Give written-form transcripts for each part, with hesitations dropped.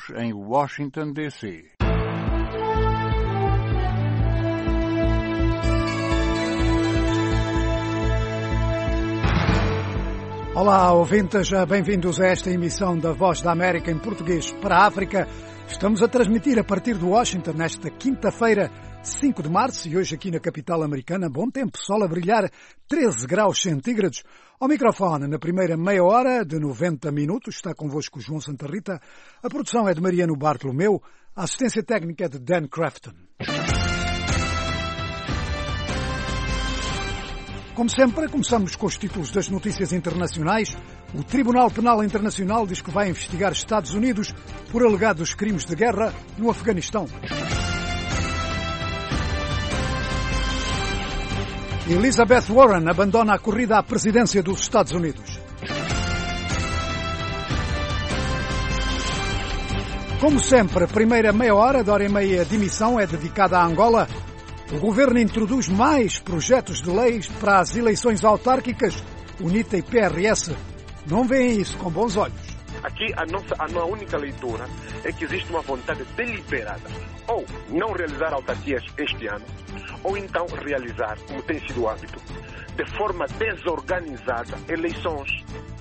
em Washington, D.C. Olá, ouvintes, bem-vindos a esta emissão da Voz da América em português para a África. Estamos a transmitir a partir de Washington nesta quinta-feira, 5 de março, e hoje aqui na capital americana, bom tempo, sol a brilhar, 13 graus centígrados. Ao microfone, na primeira meia hora de 90 minutos, está convosco João Santa Rita. A produção é de Mariano Bartolomeu, a assistência técnica é de Dan Crafton. Como sempre, começamos com os títulos das notícias internacionais. O Tribunal Penal Internacional diz que vai investigar Estados Unidos por alegados crimes de guerra no Afeganistão. Elizabeth Warren abandona a corrida à presidência dos Estados Unidos. Como sempre, a primeira meia hora da hora e meia de emissão é dedicada à Angola. O governo introduz mais projetos de leis para as eleições autárquicas. UNITA e PRS não veem isso com bons olhos. Aqui a única leitura é que existe uma vontade deliberada ou não realizar autarquias este ano, ou então realizar, como tem sido o hábito, de forma desorganizada, eleições.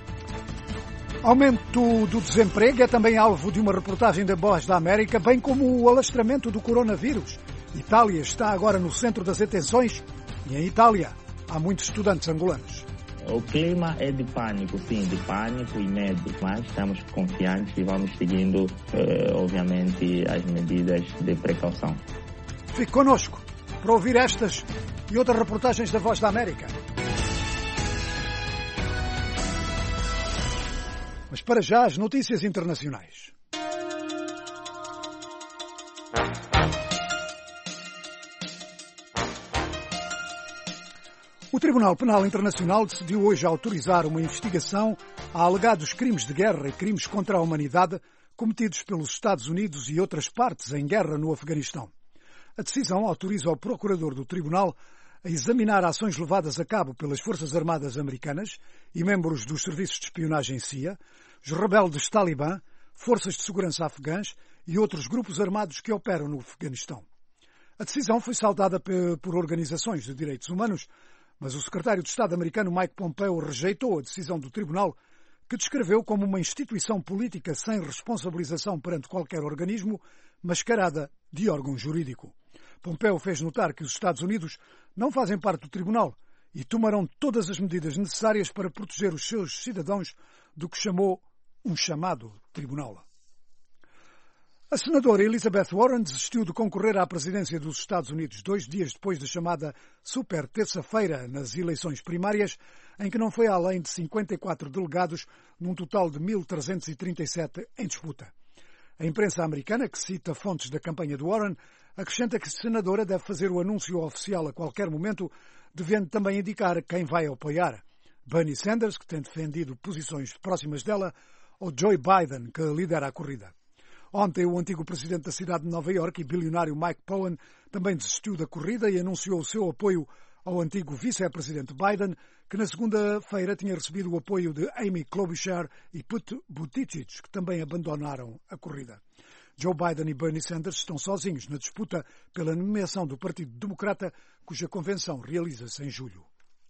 Aumento do desemprego é também alvo de uma reportagem da Voz da América, bem como o alastramento do coronavírus. Itália está agora no centro das atenções e em Itália há muitos estudantes angolanos. O clima é de pânico, sim, de pânico e medo, mas estamos confiantes e vamos seguindo, obviamente, as medidas de precaução. Fique connosco para ouvir estas e outras reportagens da Voz da América. Mas para já, as notícias internacionais. O Tribunal Penal Internacional decidiu hoje autorizar uma investigação a alegados crimes de guerra e crimes contra a humanidade cometidos pelos Estados Unidos e outras partes em guerra no Afeganistão. A decisão autoriza o procurador do Tribunal a examinar ações levadas a cabo pelas Forças Armadas Americanas e membros dos serviços de espionagem CIA, os rebeldes Talibã, forças de segurança afegãs e outros grupos armados que operam no Afeganistão. A decisão foi saudada por organizações de direitos humanos, mas o secretário de Estado americano Mike Pompeo rejeitou a decisão do tribunal, que descreveu como uma instituição política sem responsabilização perante qualquer organismo, mascarada de órgão jurídico. Pompeo fez notar que os Estados Unidos não fazem parte do tribunal e tomarão todas as medidas necessárias para proteger os seus cidadãos do que chamou um chamado tribunal. A senadora Elizabeth Warren desistiu de concorrer à presidência dos Estados Unidos 2 dias depois da chamada Super Terça-feira nas eleições primárias, em que não foi além de 54 delegados, num total de 1.337 em disputa. A imprensa americana, que cita fontes da campanha de Warren, acrescenta que a senadora deve fazer o anúncio oficial a qualquer momento, devendo também indicar quem vai apoiar. Bernie Sanders, que tem defendido posições próximas dela, ou Joe Biden, que lidera a corrida. Ontem, o antigo presidente da cidade de Nova Iorque e bilionário Mike Cohen também desistiu da corrida e anunciou o seu apoio ao antigo vice-presidente Biden, que na segunda-feira tinha recebido o apoio de Amy Klobuchar e Pete Buttigieg, que também abandonaram a corrida. Joe Biden e Bernie Sanders estão sozinhos na disputa pela nomeação do Partido Democrata, cuja convenção realiza-se em julho.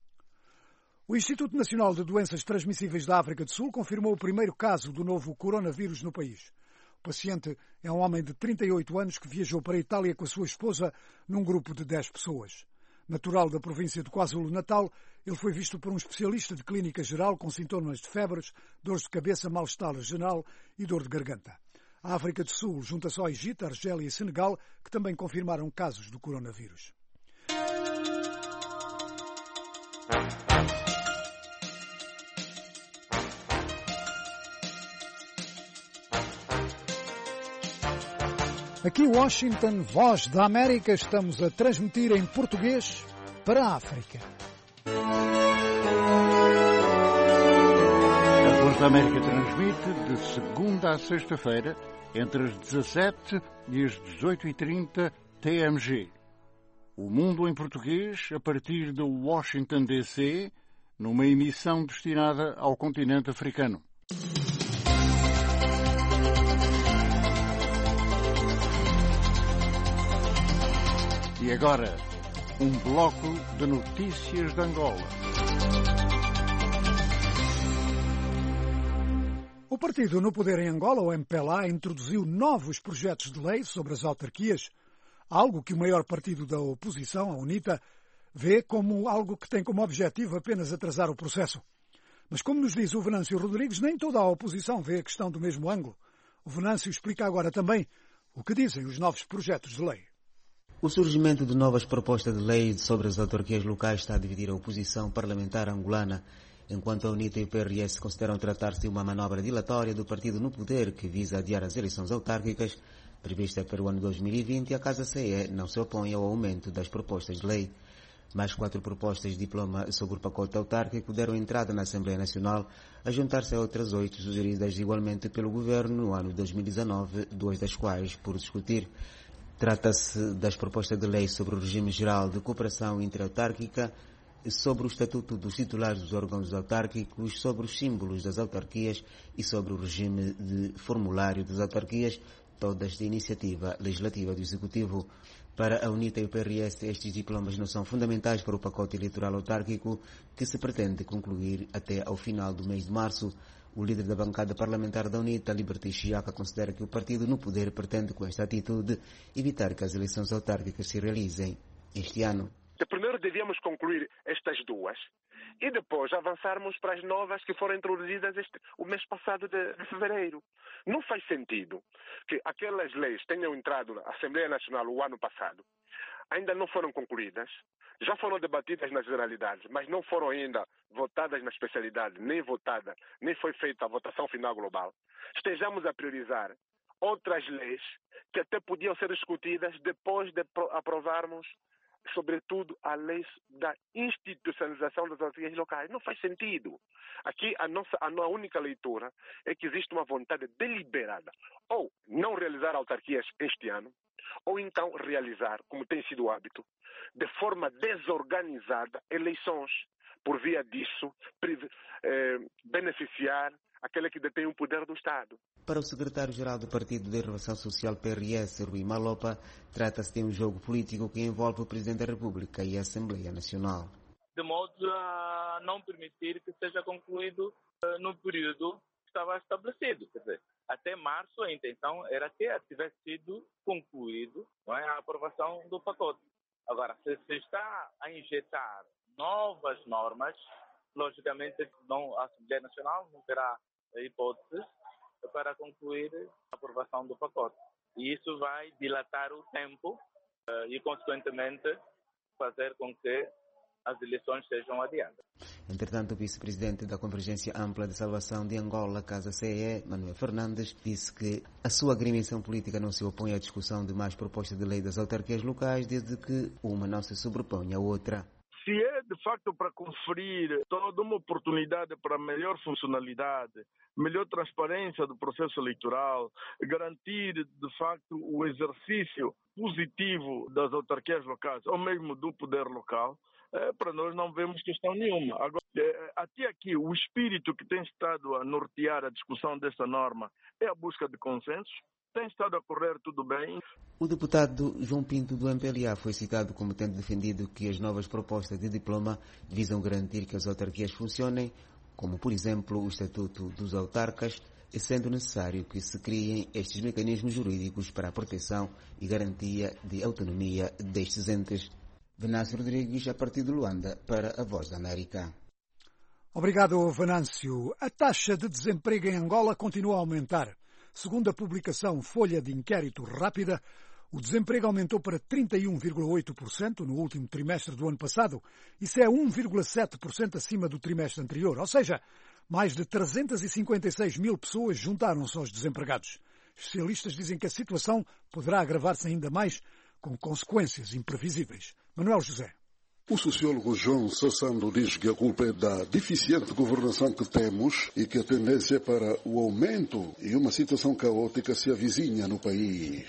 O Instituto Nacional de Doenças Transmissíveis da África do Sul confirmou o primeiro caso do novo coronavírus no país. O paciente é um homem de 38 anos que viajou para a Itália com a sua esposa num grupo de 10 pessoas. Natural da província de KwaZulu-Natal, ele foi visto por um especialista de clínica geral com sintomas de febres, dores de cabeça, mal-estar geral e dor de garganta. A África do Sul junta-se ao Egito, Argélia e Senegal, que também confirmaram casos do coronavírus. Aqui Washington, Voz da América, estamos a transmitir em português para a África. A Voz da América transmite de segunda a sexta-feira, entre as 17 e as 18h30 TMG. O Mundo em Português, a partir de Washington, D.C., numa emissão destinada ao continente africano. E agora, um bloco de notícias de Angola. O partido no poder em Angola, o MPLA, introduziu novos projetos de lei sobre as autarquias, algo que o maior partido da oposição, a UNITA, vê como algo que tem como objetivo apenas atrasar o processo. Mas, como nos diz o Venâncio Rodrigues, nem toda a oposição vê a questão do mesmo ângulo. O Venâncio explica agora também o que dizem os novos projetos de lei. O surgimento de novas propostas de lei sobre as autarquias locais está a dividir a oposição parlamentar angolana, enquanto a UNITA e o PRS consideram tratar-se de uma manobra dilatória do partido no poder que visa adiar as eleições autárquicas prevista para o ano 2020, a Casa CE não se opõe ao aumento das propostas de lei. Mais 4 propostas de diploma sobre o pacote autárquico deram entrada na Assembleia Nacional, a juntar-se a outras 8 sugeridas igualmente pelo Governo no ano 2019, 2 das quais por discutir. Trata-se das propostas de lei sobre o regime geral de cooperação interautárquica, sobre o estatuto dos titulares dos órgãos autárquicos, sobre os símbolos das autarquias e sobre o regime de formulário das autarquias, todas de iniciativa legislativa do Executivo. Para a UNITA e o PRS, estes diplomas não são fundamentais para o pacote eleitoral autárquico que se pretende concluir até ao final do mês de março. O líder da bancada parlamentar da UNITA, Liberty Chiaka, considera que o partido no poder pretende, com esta atitude, evitar que as eleições autárquicas se realizem este ano. Primeiro devíamos concluir estas duas e depois avançarmos para as novas que foram introduzidas o mês passado de fevereiro. Não faz sentido que aquelas leis tenham entrado na Assembleia Nacional o ano passado, ainda não foram concluídas, já foram debatidas nas generalidades, mas não foram ainda votadas na especialidade, nem foi feita a votação final global. Estejamos a priorizar outras leis que até podiam ser discutidas depois de aprovarmos, sobretudo, a lei da institucionalização das autarquias locais. Não faz sentido. Aqui a única leitura é que existe uma vontade deliberada ou não realizar autarquias este ano, ou então realizar, como tem sido o hábito, de forma desorganizada, eleições, por via disso, beneficiar aquele que detém o poder do Estado. Para o secretário-geral do Partido de Renovação Social PRS, Rui Malopa, trata-se de um jogo político que envolve o Presidente da República e a Assembleia Nacional. De modo a não permitir que seja concluído no período que estava estabelecido. Quer dizer, até março a intenção era que tivesse sido concluído, não é, a aprovação do pacote. Agora, se está a injetar novas normas, logicamente a Assembleia Nacional não terá hipótese para concluir a aprovação do pacote. E isso vai dilatar o tempo e, consequentemente, fazer com que as eleições sejam adiadas. Entretanto, o vice-presidente da Convergência Ampla de Salvação de Angola, Casa CE, Manuel Fernandes, disse que a sua agremiação política não se opõe à discussão de mais propostas de lei das autarquias locais, desde que uma não se sobrepõe à outra. Se é de facto para conferir toda uma oportunidade para melhor funcionalidade, melhor transparência do processo eleitoral, garantir de facto o exercício positivo das autarquias locais, ou mesmo do poder local, para nós não vemos questão nenhuma. Agora, até aqui, o espírito que tem estado a nortear a discussão desta norma é a busca de consensos. Tem estado a correr tudo bem. O deputado João Pinto do MPLA foi citado como tendo defendido que as novas propostas de diploma visam garantir que as autarquias funcionem, como por exemplo o Estatuto dos Autarcas, sendo necessário que se criem estes mecanismos jurídicos para a proteção e garantia de autonomia destes entes. Venâncio Rodrigues, a partir de Luanda, para a Voz da América. Obrigado, Venâncio. A taxa de desemprego em Angola continua a aumentar. Segundo a publicação Folha de Inquérito Rápida, o desemprego aumentou para 31,8% no último trimestre do ano passado. Isso é 1,7% acima do trimestre anterior. Ou seja, mais de 356 mil pessoas juntaram-se aos desempregados. Especialistas dizem que a situação poderá agravar-se ainda mais, com consequências imprevisíveis. Manuel José. O sociólogo João Sassando diz que a culpa é da deficiente governação que temos e que a tendência é para o aumento e uma situação caótica se avizinha no país.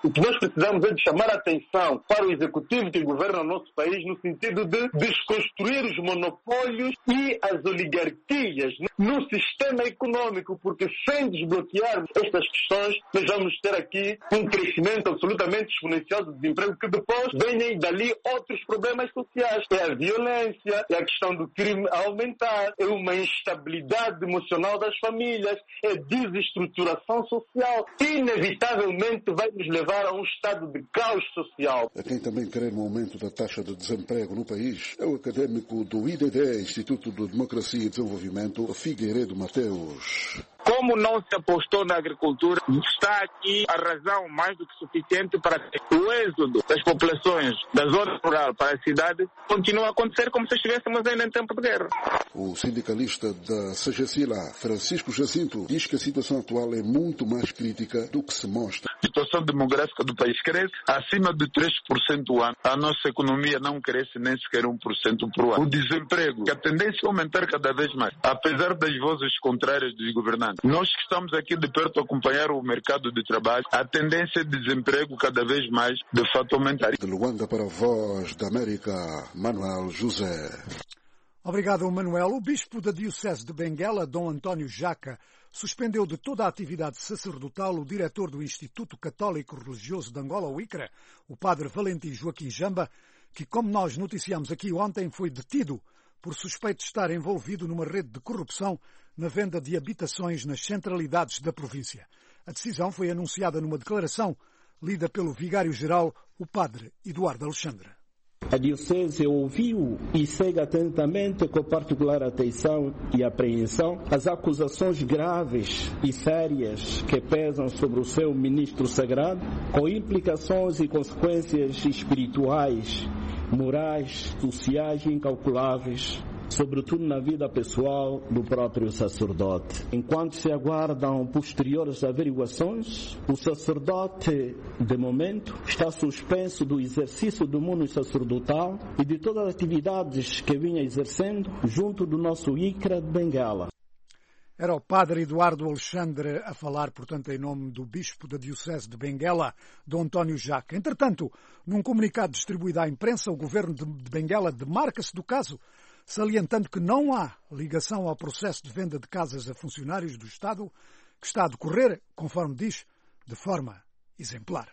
O que nós precisamos é de chamar a atenção para o executivo que governa o nosso país no sentido de desconstruir os monopólios e as oligarquias no sistema econômico, porque sem desbloquearmos estas questões, nós vamos ter aqui um crescimento absolutamente exponencial do desemprego que depois venham dali outros problemas sociais. É a violência, é a questão do crime a aumentar, é uma instabilidade emocional das famílias, é desestruturação social. Inevitavelmente vai nos levar a um estado de caos social. A quem também crê no aumento da taxa de desemprego no país é o académico do IDD, Instituto de Democracia e Desenvolvimento, Figueiredo Mateus. Como não se apostou na agricultura, está aqui a razão mais do que suficiente para que o êxodo das populações da zona rural para a cidade continue a acontecer como se estivéssemos ainda em tempo de guerra. O sindicalista da CGCILA, Francisco Jacinto, diz que a situação atual é muito mais crítica do que se mostra. A situação demográfica do país cresce acima de 3% ao ano. A nossa economia não cresce nem sequer 1% por ano. O desemprego, que a tendência é aumentar cada vez mais, apesar das vozes contrárias dos governantes. Nós que estamos aqui de perto a acompanhar o mercado de trabalho, a tendência de desemprego cada vez mais, de fato, aumentar. De Luanda para a Voz da América, Manuel José. Obrigado, Manuel. O bispo da Diocese de Benguela, Dom António Jaca, suspendeu de toda a atividade sacerdotal o diretor do Instituto Católico Religioso de Angola, o ICRA, o padre Valentim Joaquim Jamba, que, como nós noticiamos aqui ontem, foi detido por suspeito de estar envolvido numa rede de corrupção na venda de habitações nas centralidades da província. A decisão foi anunciada numa declaração lida pelo vigário-geral, o padre Eduardo Alexandre. A Diocese ouviu e segue atentamente com particular atenção e apreensão as acusações graves e sérias que pesam sobre o seu ministro sagrado, com implicações e consequências espirituais, morais, sociais e incalculáveis, sobretudo na vida pessoal do próprio sacerdote. Enquanto se aguardam posteriores averiguações, o sacerdote, de momento, está suspenso do exercício do mundo sacerdotal e de todas as atividades que vinha exercendo junto do nosso ICRA de Benguela. Era o padre Eduardo Alexandre a falar, portanto, em nome do bispo da Diocese de Benguela, Dom António Jaca. Entretanto, num comunicado distribuído à imprensa, o governo de Benguela demarca-se do caso, salientando que não há ligação ao processo de venda de casas a funcionários do Estado, que está a decorrer, conforme diz, de forma exemplar.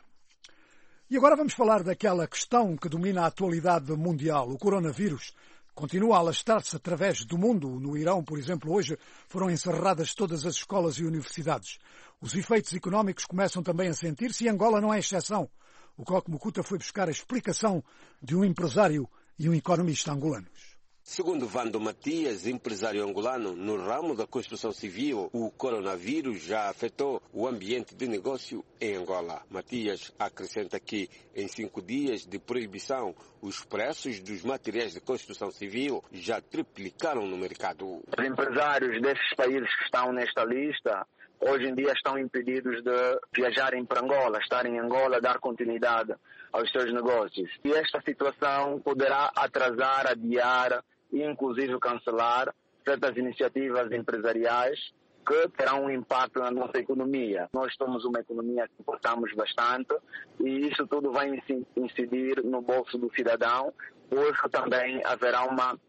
E agora vamos falar daquela questão que domina a atualidade mundial, o coronavírus. Continua a alastrar-se através do mundo. No Irão, por exemplo, hoje foram encerradas todas as escolas e universidades. Os efeitos económicos começam também a sentir-se e Angola não é exceção. O Coque Mucuta foi buscar a explicação de um empresário e um economista angolanos. Segundo Vando Matias, empresário angolano no ramo da construção civil, o coronavírus já afetou o ambiente de negócio em Angola. Matias acrescenta que, em 5 dias de proibição, os preços dos materiais de construção civil já triplicaram no mercado. Os empresários desses países que estão nesta lista hoje em dia estão impedidos de viajarem para Angola, estarem em Angola, dar continuidade aos seus negócios. E esta situação poderá atrasar, adiar e inclusive cancelar certas iniciativas empresariais que terão um impacto na nossa economia. Nós somos uma economia que importamos bastante e isso tudo vai incidir no bolso do cidadão, pois também haverá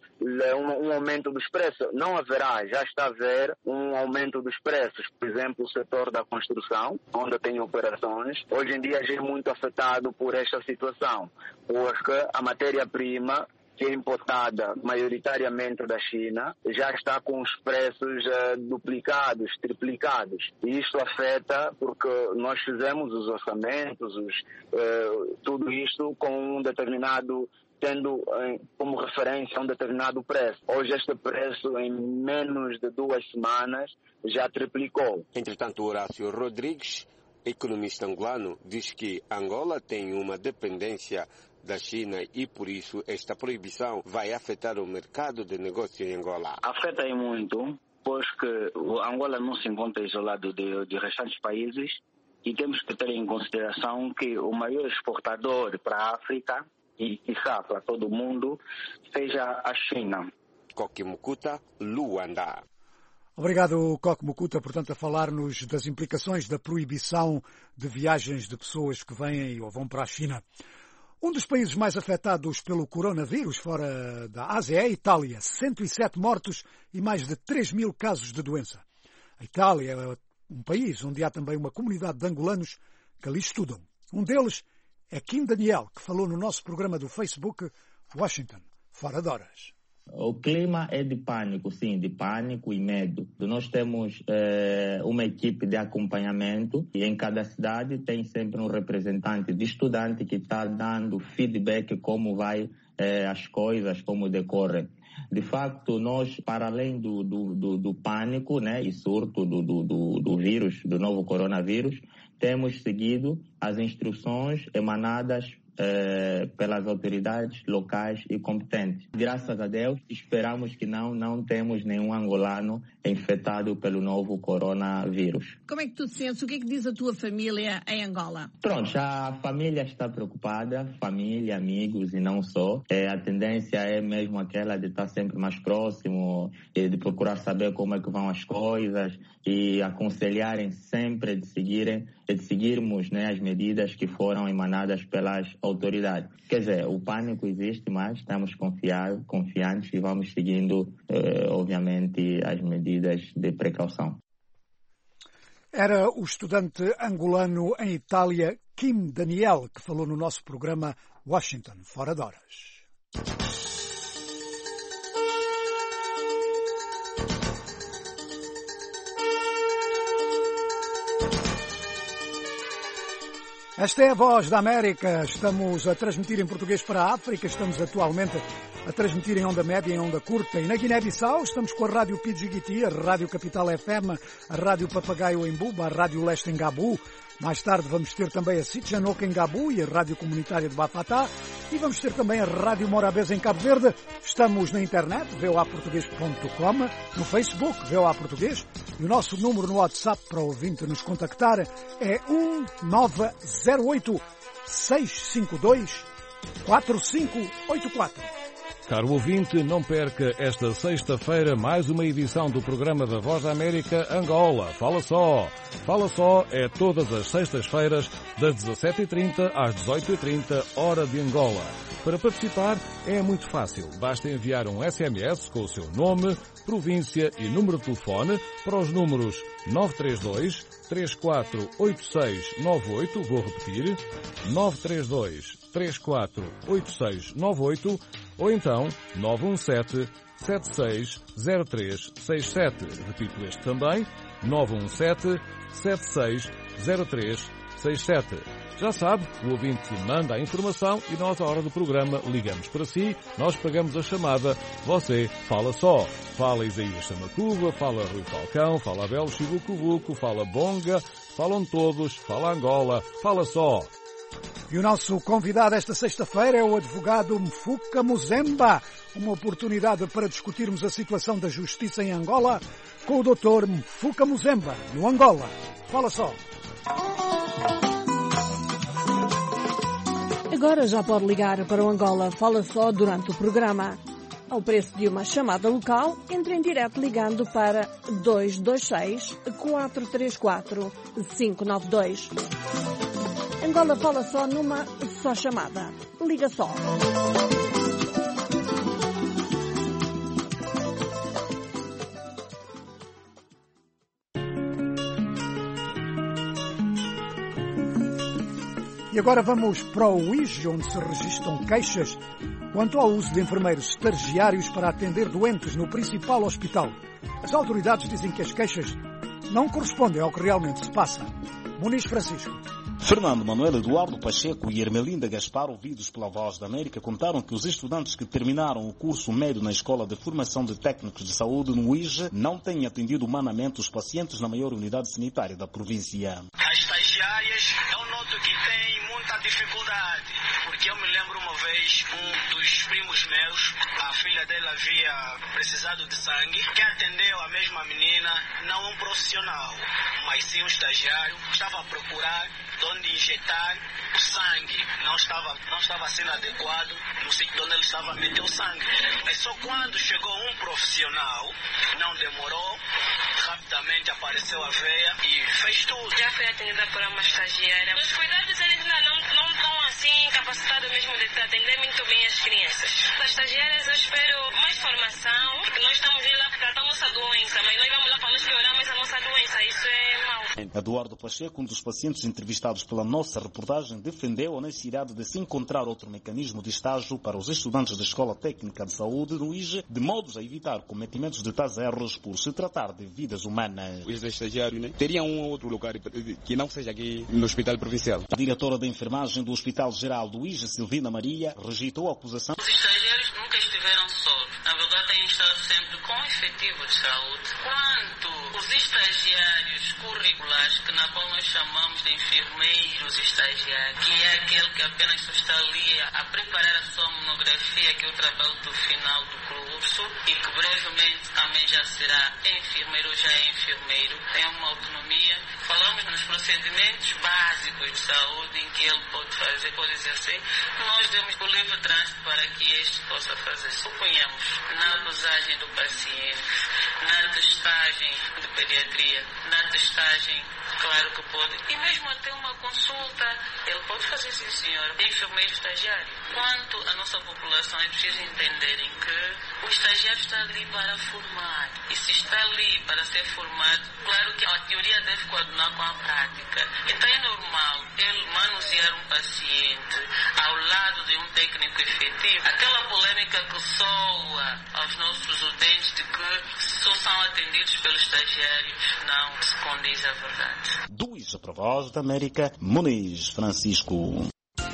um aumento dos preços. Não haverá, já está a haver um aumento dos preços. Por exemplo, o setor da construção, onde tem operações, hoje em dia já é muito afetado por esta situação, porque a matéria-prima, que é importada maioritariamente da China, já está com os preços duplicados, triplicados. E isto afeta porque nós fizemos os orçamentos, tudo isto com um determinado, tendo como referência um determinado preço. Hoje este preço, em menos de 2 semanas, já triplicou. Entretanto, Horácio Rodrigues, economista angolano, diz que Angola tem uma dependência da China e, por isso, esta proibição vai afetar o mercado de negócio em Angola. Afeta muito, pois que Angola não se encontra isolado de restantes países e temos que ter em consideração que o maior exportador para a África e, quiçá, para todo o mundo, seja a China. Coque Mucuta, Luanda. Obrigado, Coque Mucuta, portanto, a falar-nos das implicações da proibição de viagens de pessoas que vêm ou vão para a China. Um dos países mais afetados pelo coronavírus fora da Ásia é a Itália. 107 mortos e mais de 3.000 casos de doença. A Itália é um país onde há também uma comunidade de angolanos que ali estudam. Um deles é Kim Daniel, que falou no nosso programa do Facebook Washington, Fora de Horas. O clima é de pânico, sim, de pânico e medo. Nós temos uma equipe de acompanhamento e em cada cidade tem sempre um representante de estudante que está dando feedback como vai as coisas, como decorrem. De facto, nós, para além do pânico, né, e surto do vírus, do novo coronavírus, temos seguido as instruções emanadas pelas autoridades locais e competentes. Graças a Deus, esperamos que não temos nenhum angolano infectado pelo novo coronavírus. Como é que tu te sentes? O que é que diz a tua família em Angola? Pronto, a família está preocupada, família, amigos e não só. A tendência é mesmo aquela de estar sempre mais próximo, de procurar saber como é que vão as coisas e aconselharem sempre de seguirmos, né, as medidas que foram emanadas pelas autoridades. Quer dizer, o pânico existe, mas estamos confiantes e vamos seguindo, obviamente, as medidas de precaução. Era o estudante angolano em Itália, Kim Daniel, que falou no nosso programa Washington, Fora de Horas. Esta é a Voz da América. Estamos a transmitir em português para a África. Estamos atualmente a transmitir em onda média e em onda curta. E na Guiné-Bissau estamos com a Rádio Pidjigiti, a Rádio Capital FM, a Rádio Papagaio em Buba, a Rádio Leste em Gabu. Mais tarde vamos ter também a Sitjanoca em Gabu e a Rádio Comunitária de Bafatá. E vamos ter também a Rádio Morabeza em Cabo Verde. Estamos na internet, voaportugues.com, no Facebook, VOA Português. E o nosso número no WhatsApp para o ouvinte nos contactar é 1908-652-4584. Caro ouvinte, não perca esta sexta-feira mais uma edição do programa da Voz da América Angola. Fala só! Fala só é todas as sextas-feiras, das 17h30 às 18h30, hora de Angola. Para participar é muito fácil. Basta enviar um SMS com o seu nome, província e número de telefone para os números 932 348698, vou repetir, 932 348698, ou então 917-760367. Repito este também, 917-760367. Já sabe, o ouvinte manda a informação e nós, à hora do programa, ligamos para si, nós pagamos a chamada, você fala só. Fala Isaías Samacuba, fala Rui Falcão, fala Abel Chibucubuco, fala Bonga, falam todos, fala Angola, fala só. E o nosso convidado esta sexta-feira é o advogado Mfuka Muzemba. Uma oportunidade para discutirmos a situação da justiça em Angola com o Dr. Mfuka Muzemba, no Angola. Fala só. Agora já pode ligar para o Angola Fala Só durante o programa. Ao preço de uma chamada local, entre em direto ligando para 226-434-592. Angola Fala Só numa só chamada. Liga só. E agora vamos para o UIJ, onde se registram queixas quanto ao uso de enfermeiros estagiários para atender doentes no principal hospital. As autoridades dizem que as queixas não correspondem ao que realmente se passa. Muniz Francisco. Fernando Manuel Eduardo Pacheco e Ermelinda Gaspar, ouvidos pela Voz da América, contaram que os estudantes que terminaram o curso médio na Escola de Formação de Técnicos de Saúde no UIJ não têm atendido humanamente os pacientes na maior unidade sanitária da província. A estagiária estagiárias, eu noto que tem muita dificuldade, porque eu me lembro uma vez, um dos primos meus, a filha dele havia precisado de sangue, quem atendeu a mesma menina, não um profissional, mas sim um estagiário, estava a procurar de onde injetar o sangue, não estava sendo adequado no sítio onde ele estava a meter o sangue. É só quando chegou um profissional, não demorou, rapidamente apareceu a veia e fez tudo. Já fui atendida por uma estagiária. Os cuidados eles não estão assim capacitados mesmo de atender muito bem as crianças. As estagiárias eu espero mais formação, porque nós estamos lá para tratar a nossa doença, mas nós vamos lá para nos piorar mais a nossa doença, isso é mau. Eduardo Pacheco, um dos pacientes entrevistados pela nossa reportagem, defendeu a necessidade de se encontrar outro mecanismo de estágio para os estudantes da Escola Técnica de Saúde no IJE, de modos a evitar cometimentos de tais erros por se tratar de vidas humanas. Os estagiários, né, teriam um outro lugar que não seja aqui no Hospital Provincial. A diretora da enfermagem do Hospital Geral do IJE, Silvina Maria, rejeitou a acusação. Os estagiários nunca estiveram só. Na verdade, têm estado sempre com efetivo de saúde. Quanto os estagiários curriculares, que na qual nós chamamos de enfermeiros estagiários, que é aquele que apenas só está ali a preparar a sua monografia, que é o trabalho do final do curso, e que brevemente também já será enfermeiro ou já é enfermeiro, tem uma autonomia. Falamos nos procedimentos básicos de saúde em que ele pode fazer, pode exercer. Nós demos o livre trânsito para que este possa fazer. Suponhamos, na dosagem do paciente, na testagem de pediatria, na testagem, claro que pode, e mesmo até uma consulta, ele pode fazer, sim senhor, enfermeiro estagiário. Quanto à nossa população, é preciso entenderem que o estagiário está ali para formar, e se está ali para ser formado, claro que a teoria deve coadunar com a prática. Então é normal ele manusear um paciente ao lado de um técnico efetivo. Aquela polêmica que soa aos nossos utentes de que só são atendidos pelos estagiários, não se condiz à verdade. Do IJE para a Voz da América, Muniz Francisco.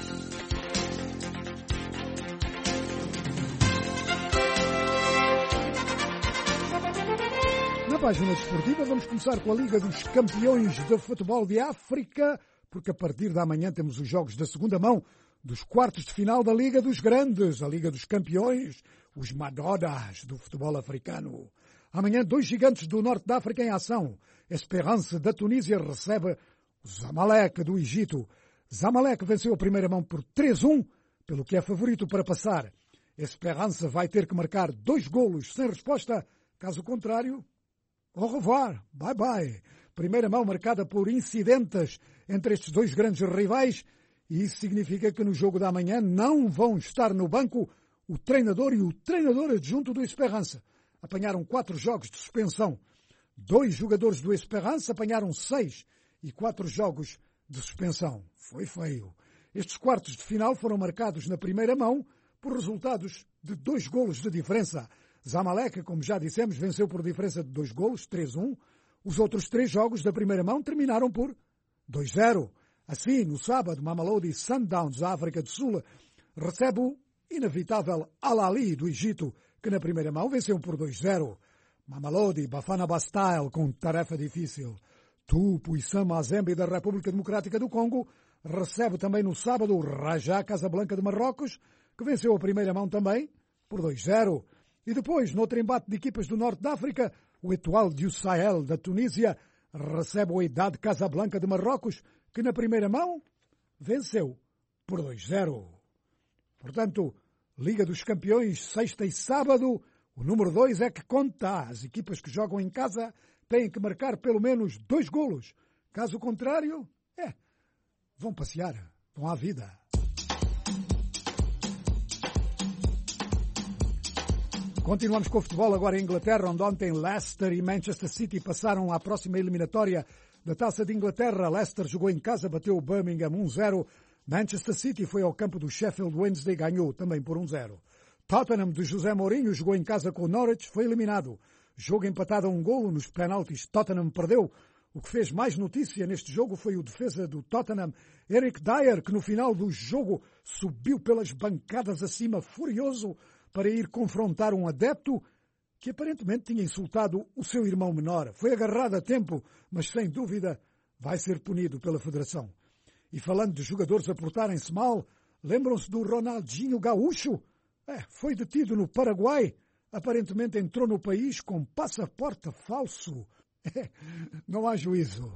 Na página desportiva vamos começar com a Liga dos Campeões de Futebol de África, porque a partir da manhã temos os jogos da segunda mão dos quartos de final da Liga dos Grandes, a Liga dos Campeões, os Madodas do futebol africano. Amanhã, dois gigantes do norte da África em ação. Esperance da Tunísia recebe o Zamalek do Egito. Zamalek venceu a primeira mão por 3-1, pelo que é favorito para passar. Esperance vai ter que marcar 2 golos sem resposta, caso contrário, au revoir, bye bye. Primeira mão marcada por incidentes entre estes dois grandes rivais, e isso significa que no jogo da manhã não vão estar no banco o treinador e o treinador adjunto do Esperance. Apanharam 4 jogos de suspensão. 2 jogadores do Esperance apanharam 6 e 4 jogos de suspensão. Foi feio. Estes quartos de final foram marcados na primeira mão por resultados de 2 golos de diferença. Zamalek, como já dissemos, venceu por diferença de 2 golos, 3-1. Os outros 3 jogos da primeira mão terminaram por 2-0. Assim, no sábado, Mamelodi Sundowns, da África do Sul, recebe o inevitável Al Ahly do Egito, que na primeira mão venceu por 2-0. Mamelodi Bafana Bastille com tarefa difícil. Tupo e Mazembe da República Democrática do Congo recebe também no sábado o Raja Casablanca de Marrocos, que venceu a primeira mão também por 2-0. E depois, noutro embate de equipas do norte da África, o Etoile du Sahel da Tunísia recebe o Wydad Casablanca de Marrocos, que na primeira mão venceu por 2-0. Portanto, Liga dos Campeões, sexta e sábado, o número 2 é que conta. As equipas que jogam em casa têm que marcar pelo menos 2 golos. Caso contrário, vão passear, vão à vida. Continuamos com o futebol agora em Inglaterra, onde ontem Leicester e Manchester City passaram à próxima eliminatória da Taça de Inglaterra. Leicester jogou em casa, bateu o Birmingham 1-0. Manchester City foi ao campo do Sheffield Wednesday, ganhou também por 1-0. Tottenham de José Mourinho jogou em casa com o Norwich, foi eliminado. Jogo empatado a 1 golo nos penaltis. Tottenham perdeu. O que fez mais notícia neste jogo foi o defesa do Tottenham, Eric Dyer, que no final do jogo subiu pelas bancadas acima, furioso, para ir confrontar um adepto que aparentemente tinha insultado o seu irmão menor. Foi agarrado a tempo, mas sem dúvida vai ser punido pela Federação. E falando de jogadores a portarem-se mal, lembram-se do Ronaldinho Gaúcho? Foi detido no Paraguai. Aparentemente entrou no país com passaporte falso. Não há juízo.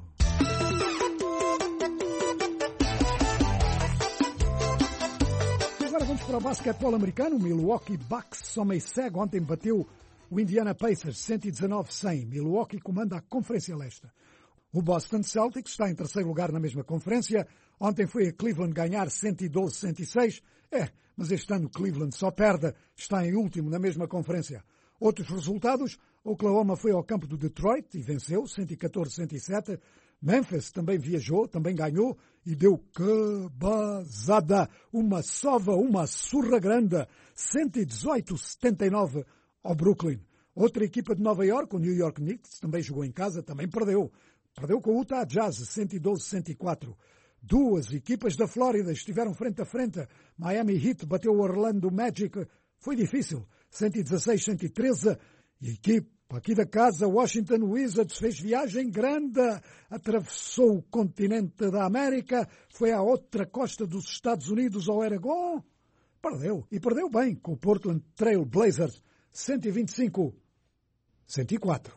Agora vamos para o basquetebol americano. O Milwaukee Bucks só meio cego ontem bateu o Indiana Pacers 119-100. Milwaukee comanda a Conferência Leste. O Boston Celtics está em terceiro lugar na mesma conferência. Ontem foi a Cleveland ganhar 112-106. Mas este ano Cleveland só perde. Está em último na mesma conferência. Outros resultados. Oklahoma foi ao campo do Detroit e venceu 114-107. Memphis também viajou, também ganhou e deu cabazada. Uma sova, uma surra grande. 118-79 ao Brooklyn. Outra equipa de Nova York, o New York Knicks, também jogou em casa, também perdeu. Perdeu com o Utah Jazz, 112-104. Duas equipas da Flórida estiveram frente a frente. Miami Heat bateu o Orlando Magic. Foi difícil, 116-113. E a equipa aqui da casa, Washington Wizards, fez viagem grande. Atravessou o continente da América, foi à outra costa dos Estados Unidos, ao Oregon. Perdeu, e perdeu bem, com o Portland Trail Blazers, 125-104.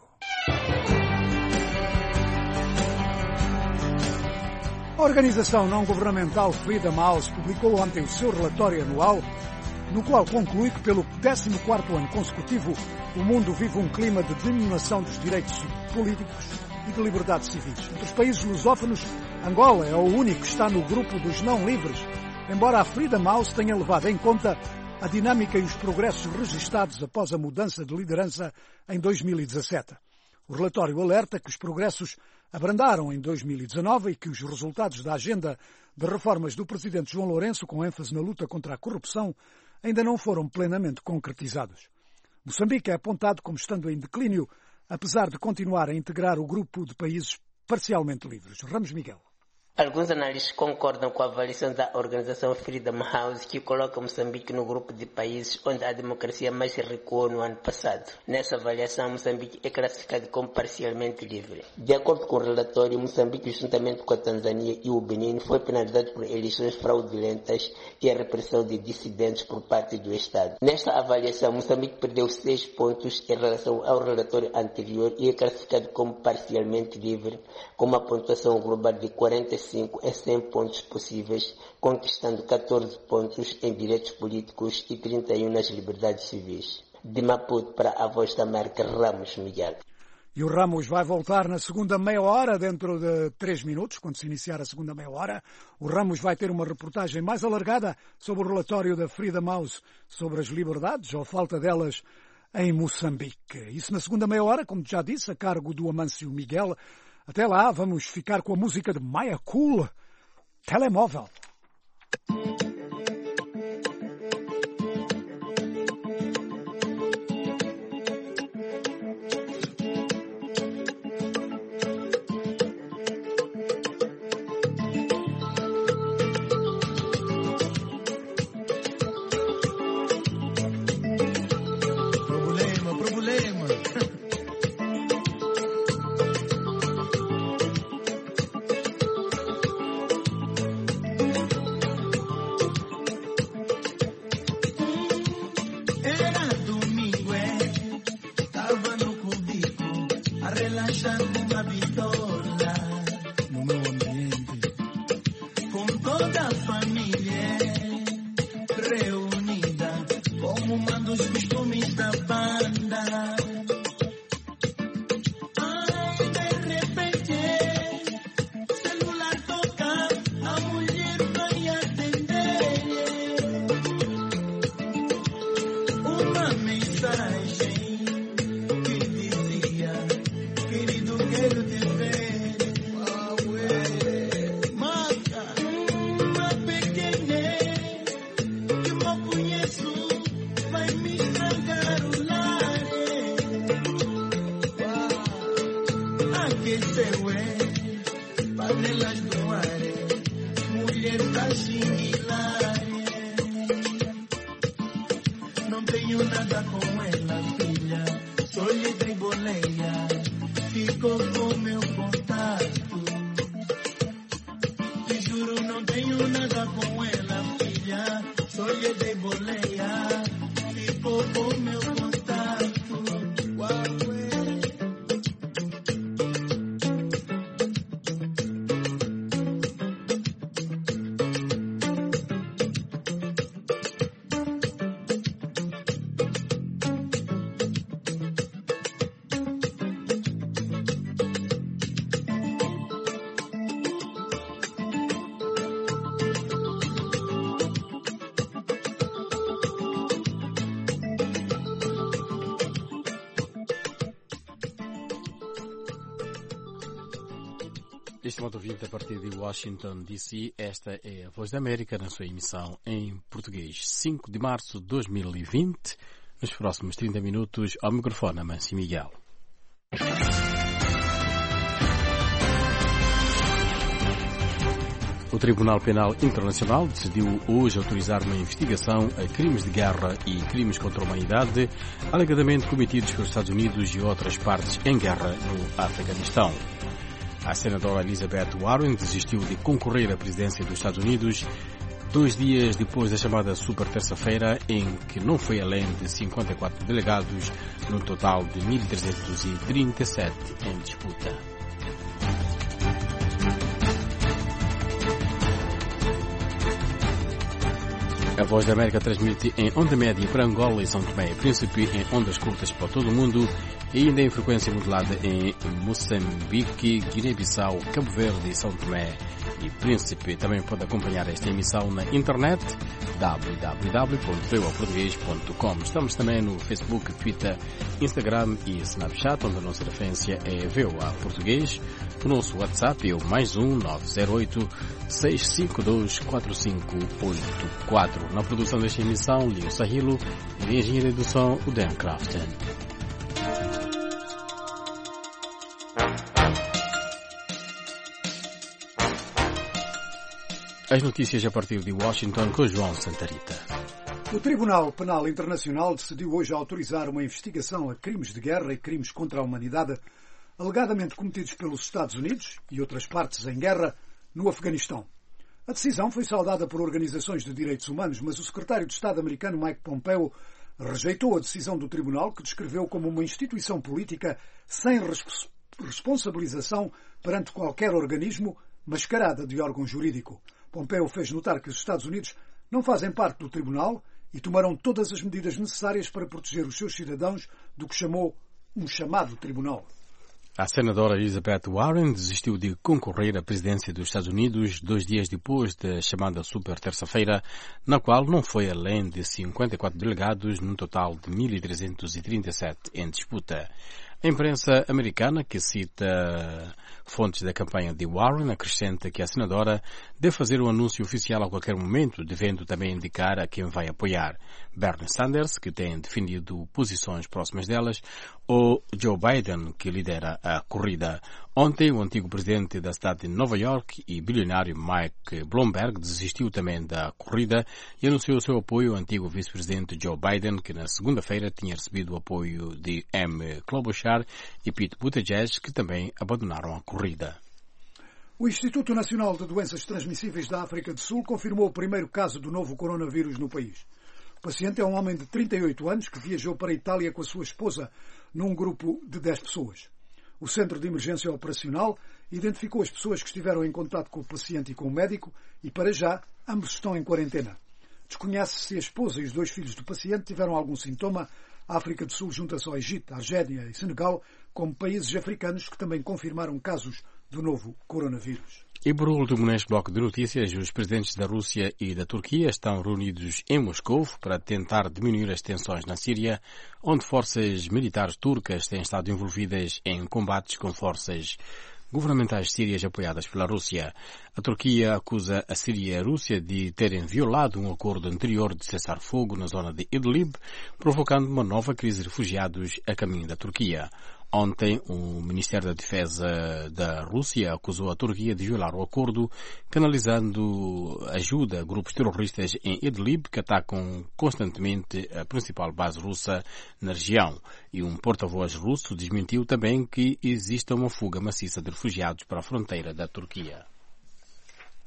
A organização não-governamental Freedom House publicou ontem o seu relatório anual, no qual conclui que pelo 14º ano consecutivo o mundo vive um clima de diminuição dos direitos políticos e de liberdades civis. Entre os países lusófonos, Angola é o único que está no grupo dos não livres, embora a Freedom House tenha levado em conta a dinâmica e os progressos registados após a mudança de liderança em 2017. O relatório alerta que os progressos abrandaram em 2019 e que os resultados da agenda de reformas do presidente João Lourenço, com ênfase na luta contra a corrupção, ainda não foram plenamente concretizados. Moçambique é apontado como estando em declínio, apesar de continuar a integrar o grupo de países parcialmente livres. Ramos Miguel. Alguns analistas concordam com a avaliação da organização Freedom House, que coloca Moçambique no grupo de países onde a democracia mais recuou no ano passado. Nessa avaliação, Moçambique é classificado como parcialmente livre. De acordo com o relatório, Moçambique, juntamente com a Tanzânia e o Benin, foi penalizado por eleições fraudulentas e a repressão de dissidentes por parte do Estado. Nesta avaliação, Moçambique perdeu 6 pontos em relação ao relatório anterior e é classificado como parcialmente livre, com uma pontuação global de 45 em 100 pontos possíveis, conquistando 14 pontos em direitos políticos e 31 nas liberdades civis. De Maputo para a Voz da América, Ramos Miguel. E o Ramos vai voltar na segunda meia hora, dentro de 3 minutos, quando se iniciar a segunda meia hora. O Ramos vai ter uma reportagem mais alargada sobre o relatório da Freedom House sobre as liberdades, ou falta delas, em Moçambique. Isso na segunda meia hora, como já disse, a cargo do Amâncio Miguel. Até lá, vamos ficar com a música de Maya Cool, Telemóvel. juro não tenho nada com ela, filha. Só lhe dei boleia, ficou com meu contato. Estimado ouvinte, a partir de Washington, D.C., esta é a Voz da América na sua emissão em português. 5 de março de 2020, nos próximos 30 minutos, ao microfone Amancio Miguel. O Tribunal Penal Internacional decidiu hoje autorizar uma investigação a crimes de guerra e crimes contra a humanidade, alegadamente cometidos pelos Estados Unidos e outras partes em guerra no Afeganistão. A senadora Elizabeth Warren desistiu de concorrer à presidência dos Estados Unidos 2 dias depois da chamada Super Terça-feira, em que não foi além de 54 delegados, num total de 1.337 em disputa. A Voz da América transmite em onda média para Angola e São Tomé e Príncipe, em ondas curtas para todo o mundo e ainda em frequência modulada em Moçambique, Guiné-Bissau, Cabo Verde e São Tomé e Príncipe. Também pode acompanhar esta emissão na internet www.voaportugues.com. Estamos também no Facebook, Twitter, Instagram e Snapchat, onde a nossa referência é VOA Português. O nosso WhatsApp é o +1 908 652 4584. Na produção desta emissão, Leo Sahilo e na engenharia do som, o Dan Crafton. As notícias a partir de Washington com João Santarita. O Tribunal Penal Internacional decidiu hoje autorizar uma investigação a crimes de guerra e crimes contra a humanidade alegadamente cometidos pelos Estados Unidos e outras partes em guerra no Afeganistão. A decisão foi saudada por organizações de direitos humanos, mas o secretário de Estado americano Mike Pompeo rejeitou a decisão do tribunal, que descreveu como uma instituição política sem responsabilização perante qualquer organismo, mascarada de órgão jurídico. Pompeo fez notar que os Estados Unidos não fazem parte do tribunal e tomarão todas as medidas necessárias para proteger os seus cidadãos do que chamou um chamado tribunal. A senadora Elizabeth Warren desistiu de concorrer à presidência dos Estados Unidos 2 dias depois da chamada Super Terça-feira, na qual não foi além de 54 delegados, num total de 1.337 em disputa. A imprensa americana, que cita fontes da campanha de Warren, acrescenta que a senadora deve fazer um anúncio oficial a qualquer momento, devendo também indicar a quem vai apoiar: Bernie Sanders, que tem defendido posições próximas delas, ou Joe Biden, que lidera a corrida. Ontem, o antigo presidente da cidade de Nova York e bilionário Mike Bloomberg desistiu também da corrida e anunciou seu apoio ao antigo vice-presidente Joe Biden, que na segunda-feira tinha recebido o apoio de Amy Klobuchar e Pete Buttigieg, que também abandonaram a corrida. O Instituto Nacional de Doenças Transmissíveis da África do Sul confirmou o primeiro caso do novo coronavírus no país. O paciente é um homem de 38 anos que viajou para a Itália com a sua esposa num grupo de 10 pessoas. O Centro de Emergência Operacional identificou as pessoas que estiveram em contato com o paciente e com o médico e, para já, ambos estão em quarentena. Desconhece-se se a esposa e os 2 filhos do paciente tiveram algum sintoma. A África do Sul junta-se ao Egito, Argélia e Senegal como países africanos que também confirmaram casos do novo coronavírus. E por último, neste bloco de notícias, os presidentes da Rússia e da Turquia estão reunidos em Moscou para tentar diminuir as tensões na Síria, onde forças militares turcas têm estado envolvidas em combates com forças governamentais sírias apoiadas pela Rússia. A Turquia acusa a Síria e a Rússia de terem violado um acordo anterior de cessar-fogo na zona de Idlib, provocando uma nova crise de refugiados a caminho da Turquia. Ontem, o Ministério da Defesa da Rússia acusou a Turquia de violar o acordo, canalizando ajuda a grupos terroristas em Idlib que atacam constantemente a principal base russa na região. E um porta-voz russo desmentiu também que exista uma fuga maciça de refugiados para a fronteira da Turquia.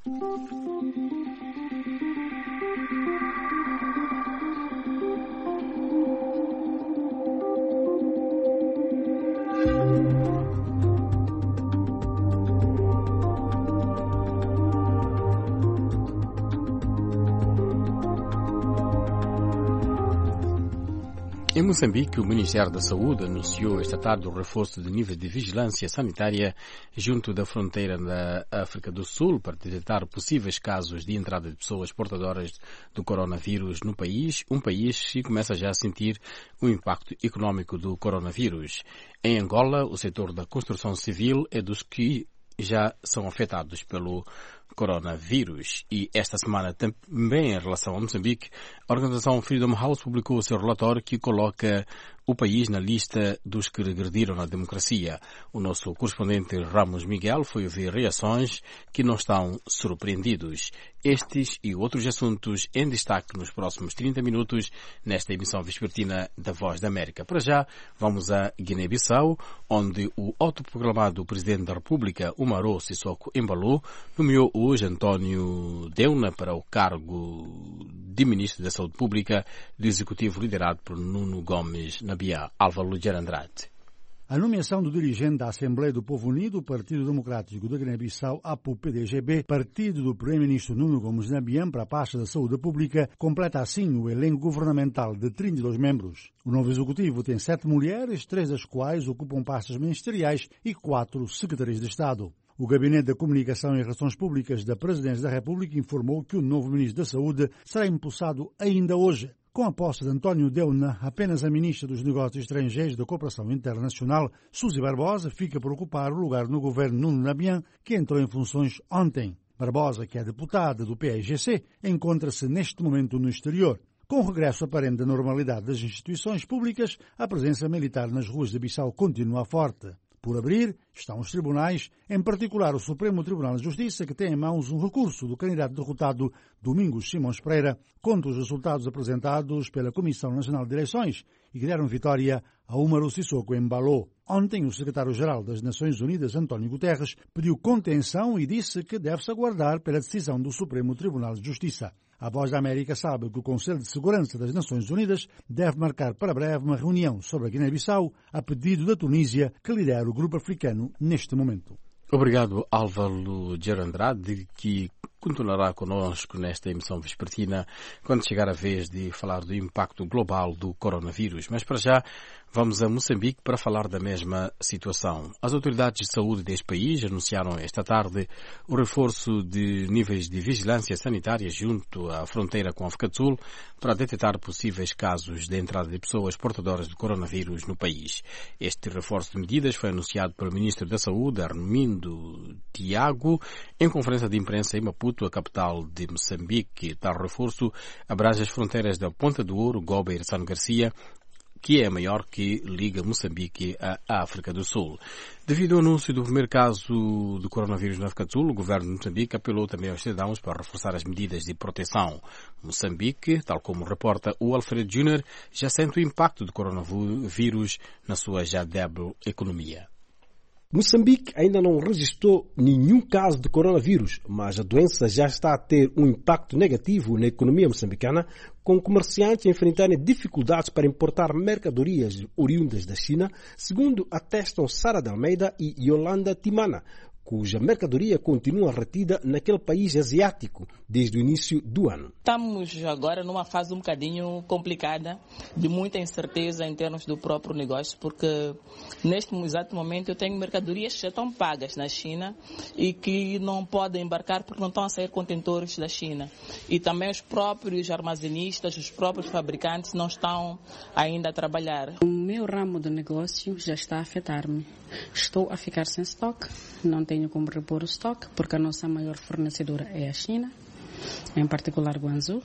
Em Moçambique, o Ministério da Saúde anunciou esta tarde o reforço de níveis de vigilância sanitária junto da fronteira da África do Sul para detectar possíveis casos de entrada de pessoas portadoras do coronavírus no país, um país que começa já a sentir o impacto econômico do coronavírus. Em Angola, o setor da construção civil é dos que já são afetados pelo coronavírus. E esta semana, também em relação a Moçambique, a organização Freedom House publicou o seu relatório que coloca o país na lista dos que regrediram na democracia. O nosso correspondente Ramos Miguel foi ouvir reações que não estão surpreendidos. Estes e outros assuntos em destaque nos próximos 30 minutos nesta emissão vespertina da Voz da América. Para já, vamos a Guiné-Bissau, onde o autoproclamado Presidente da República, Umaro Sissoko Embalo, nomeou hoje António Deuna para o cargo de Ministro da Saúde Pública do Executivo liderado por Nuno Gomes Nabia. Álvaro Andrade. A nomeação do dirigente da Assembleia do Povo Unido, Partido Democrático da Guiné-Bissau, APU-PDGB, partido do Primeiro-Ministro Nuno Gomes Nabian para a pasta da Saúde Pública, completa assim o elenco governamental de 32 membros. O novo executivo tem 7 mulheres, 3 das quais ocupam pastas ministeriais e 4 secretarias de Estado. O Gabinete da Comunicação e Relações Públicas da Presidência da República informou que o novo Ministro da Saúde será impulsado ainda hoje. Com a posse de António Deuna, apenas a Ministra dos Negócios Estrangeiros e da Cooperação Internacional, Suzy Barbosa, fica por ocupar o lugar no governo Nuno Nabian, que entrou em funções ontem. Barbosa, que é deputada do PAIGC, encontra-se neste momento no exterior. Com o regresso aparente da normalidade das instituições públicas, a presença militar nas ruas de Bissau continua forte. Por abrir estão os tribunais, em particular o Supremo Tribunal de Justiça, que tem em mãos um recurso do candidato derrotado Domingos Simões Pereira contra os resultados apresentados pela Comissão Nacional de Eleições e que deram vitória a Umaro Sissoko Embalo. Ontem, o secretário-geral das Nações Unidas, António Guterres, pediu contenção e disse que deve-se aguardar pela decisão do Supremo Tribunal de Justiça. A Voz da América sabe que o Conselho de Segurança das Nações Unidas deve marcar para breve uma reunião sobre a Guiné-Bissau a pedido da Tunísia, que lidera o grupo africano neste momento. Obrigado, Álvaro Andrade, que continuará connosco nesta emissão vespertina quando chegar a vez de falar do impacto global do coronavírus. Mas para já vamos a Moçambique para falar da mesma situação. As autoridades de saúde deste país anunciaram esta tarde o reforço de níveis de vigilância sanitária junto à fronteira com a África do Sul para detectar possíveis casos de entrada de pessoas portadoras do coronavírus no país. Este reforço de medidas foi anunciado pelo Ministro da Saúde, Armindo Tiago, em conferência de imprensa em Maputo, a capital de Moçambique. Tal reforço abrange as fronteiras da Ponta do Ouro, Goba e São Garcia, que é a maior que liga Moçambique à África do Sul. Devido ao anúncio do primeiro caso do coronavírus na África do Sul, o governo de Moçambique apelou também aos cidadãos para reforçar as medidas de proteção. Moçambique, tal como reporta o Alfredo Júnior, já sente o impacto do coronavírus na sua já débil economia. Moçambique ainda não registrou nenhum caso de coronavírus, mas a doença já está a ter um impacto negativo na economia moçambicana, com comerciantes a enfrentarem dificuldades para importar mercadorias oriundas da China, segundo atestam Sara de Almeida e Yolanda Timana, cuja mercadoria continua retida naquele país asiático desde o início do ano. Estamos agora numa fase um bocadinho complicada, de muita incerteza em termos do próprio negócio, porque neste exato momento eu tenho mercadorias que já estão pagas na China e que não podem embarcar porque não estão a sair contentores da China. E também os próprios armazenistas, os próprios fabricantes não estão ainda a trabalhar. O meu ramo de negócio já está a afetar-me. Estou a ficar sem estoque, não tenho como repor o estoque, porque a nossa maior fornecedora é a China, em particular Guangzhou,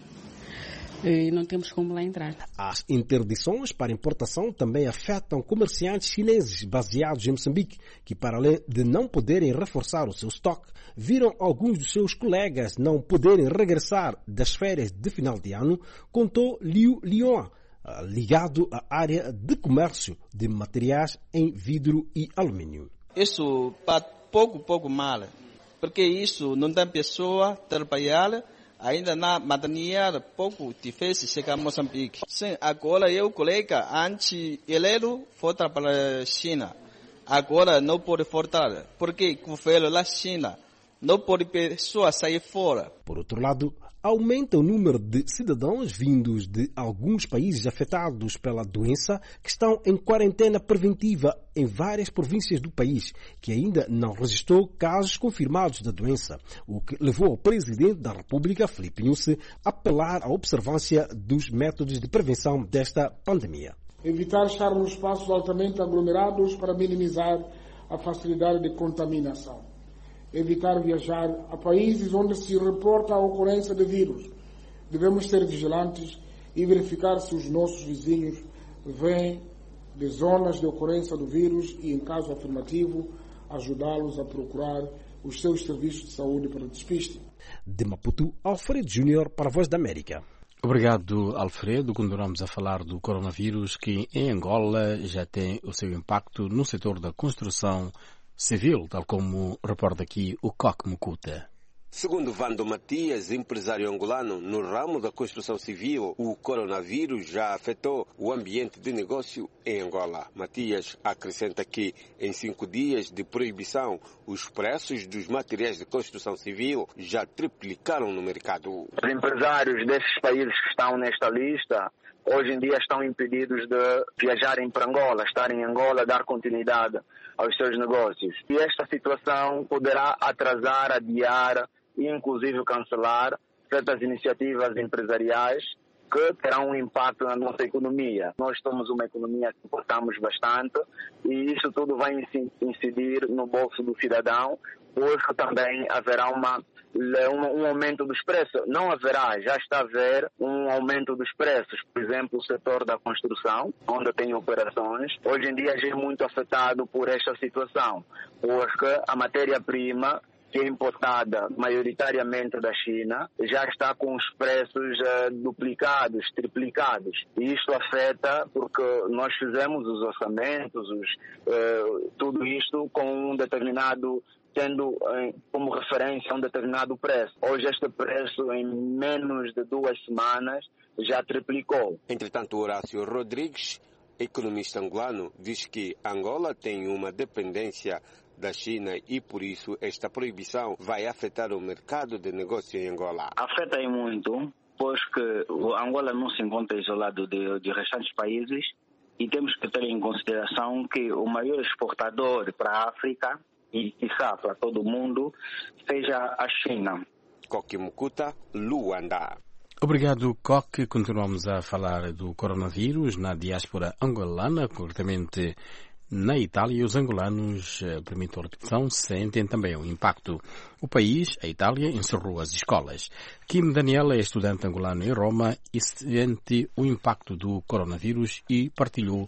e não temos como lá entrar. As interdições para importação também afetam comerciantes chineses baseados em Moçambique, que para além de não poderem reforçar o seu estoque, viram alguns dos seus colegas não poderem regressar das férias de final de ano, contou Liu Lion, ligado à área de comércio de materiais em vidro e alumínio. Isso está pouco mal. porque isso não tem pessoa trabalhar, ainda na maternidade pouco difícil chegar a Moçambique. Sim, agora eu, colega, antes ele foi trabalhar na China. Agora não pode voltar, porque o governo da China não pode pessoa sair fora. Por outro lado, aumenta o número de cidadãos vindos de alguns países afetados pela doença que estão em quarentena preventiva em várias províncias do país, que ainda não registrou casos confirmados da doença, o que levou o presidente da República, Filipe Nyusi, a apelar à observância dos métodos de prevenção desta pandemia. Evitar estar nos espaços altamente aglomerados para minimizar a facilidade de contaminação. Evitar viajar a países onde se reporta a ocorrência de vírus. Devemos ser vigilantes e verificar se os nossos vizinhos vêm de zonas de ocorrência do vírus e, em caso afirmativo, ajudá-los a procurar os seus serviços de saúde para despiste. De Maputo, Alfredo Júnior para a Voz da América. Obrigado, Alfredo. Continuamos a falar do coronavírus, que em Angola já tem o seu impacto no setor da construção civil, tal como reporta aqui o Coque Mucuta. Segundo Vando Matias, empresário angolano no ramo da construção civil, o coronavírus já afetou o ambiente de negócio em Angola. Matias acrescenta que, em 5 dias de proibição, os preços dos materiais de construção civil já triplicaram no mercado. Os empresários desses países que estão nesta lista hoje em dia estão impedidos de viajarem para Angola, estarem em Angola, dar continuidade aos seus negócios. E esta situação poderá atrasar, adiar e inclusive cancelar certas iniciativas empresariais que terão um impacto na nossa economia. Nós somos uma economia que importamos bastante e isso tudo vai incidir no bolso do cidadão, porque também haverá um aumento dos preços. Não haverá, já está a haver um aumento dos preços. Por exemplo, o setor da construção, onde tem operações, hoje em dia já é muito afetado por esta situação, porque a matéria-prima, que é importada maioritariamente da China, já está com os preços duplicados, triplicados. E isto afeta porque nós fizemos os orçamentos, tudo isto com um determinado, tendo como referência um determinado preço. Hoje este preço, em menos de 2 semanas, já triplicou. Entretanto, Horácio Rodrigues, economista angolano, diz que Angola tem uma dependência da China e, por isso, esta proibição vai afetar o mercado de negócio em Angola. Afeta muito, pois que Angola não se encontra isolado de restantes países e temos que ter em consideração que o maior exportador para a África e, quiçá, para todo o mundo, seja a China. Coque Mucuta, Luanda. Obrigado, Coque. Continuamos a falar do coronavírus na diáspora angolana, concretamente na Itália. Os angolanos, permito a repetição, sentem também o impacto. O país, a Itália, encerrou as escolas. Kim Daniel é estudante angolano em Roma e sente o impacto do coronavírus e partilhou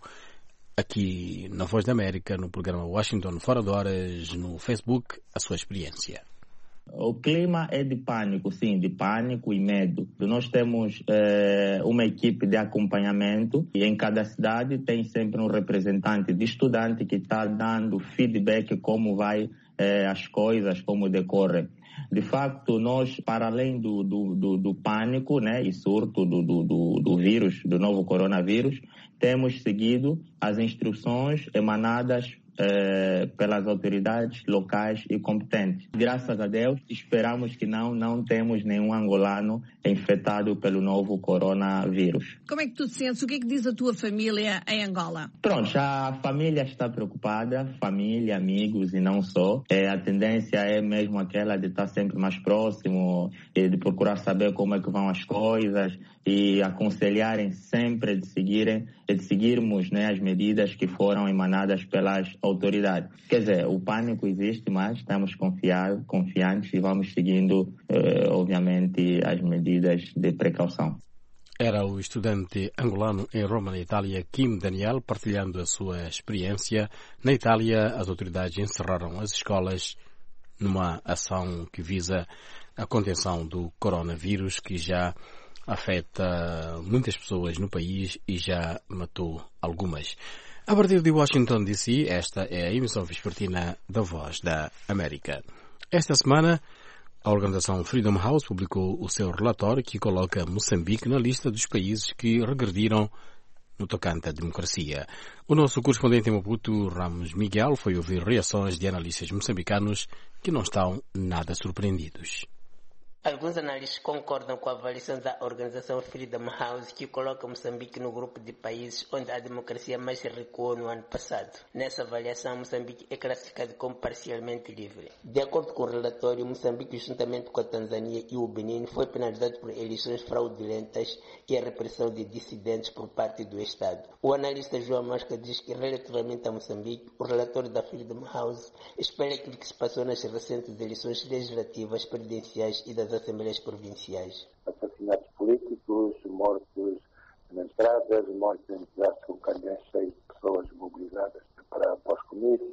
aqui na Voz da América, no programa Washington Fora de Horas, no Facebook, a sua experiência. O clima é de pânico, sim, de pânico e medo. Nós temos uma equipe de acompanhamento e em cada cidade tem sempre um representante de estudante que está dando feedback como vai as coisas, como decorre. De facto, nós, para além do pânico, né, e surto do vírus, do novo coronavírus, temos seguido as instruções emanadas pelas autoridades locais e competentes. Graças a Deus, esperamos que não temos nenhum angolano infectado pelo novo coronavírus. Como é que tu te sentes? O que é que diz a tua família em Angola? Pronto, a família está preocupada, família, amigos e não só. A tendência é mesmo aquela de estar sempre mais próximo, de procurar saber como é que vão as coisas e aconselharem sempre de seguirmos, né, as medidas que foram emanadas pelas autoridades. Quer dizer, o pânico existe, mas estamos confiantes e vamos seguindo, obviamente, as medidas de precaução. Era o estudante angolano em Roma, na Itália, Kim Daniel, partilhando a sua experiência. Na Itália, as autoridades encerraram as escolas numa ação que visa a contenção do coronavírus, que já afeta muitas pessoas no país e já matou algumas. A partir de Washington, D.C., esta é a emissão vespertina da Voz da América. Esta semana, a organização Freedom House publicou o seu relatório que coloca Moçambique na lista dos países que regrediram no tocante à democracia. O nosso correspondente em Maputo, Ramos Miguel, foi ouvir reações de analistas moçambicanos que não estão nada surpreendidos. Alguns analistas concordam com a avaliação da organização Freedom House, que coloca Moçambique no grupo de países onde a democracia mais recuou no ano passado. Nessa avaliação, Moçambique é classificado como parcialmente livre. De acordo com o relatório, Moçambique, juntamente com a Tanzânia e o Benin, foi penalizado por eleições fraudulentas e a repressão de dissidentes por parte do Estado. O analista João Mosca diz que, relativamente a Moçambique, o relatório da Freedom House espelha aquilo que se passou nas recentes eleições legislativas, presidenciais e das assembleias provinciais. Assassinatos políticos, mortes nas estradas, mortes em cidades com caminhões cheios de pessoas mobilizadas para os comícios,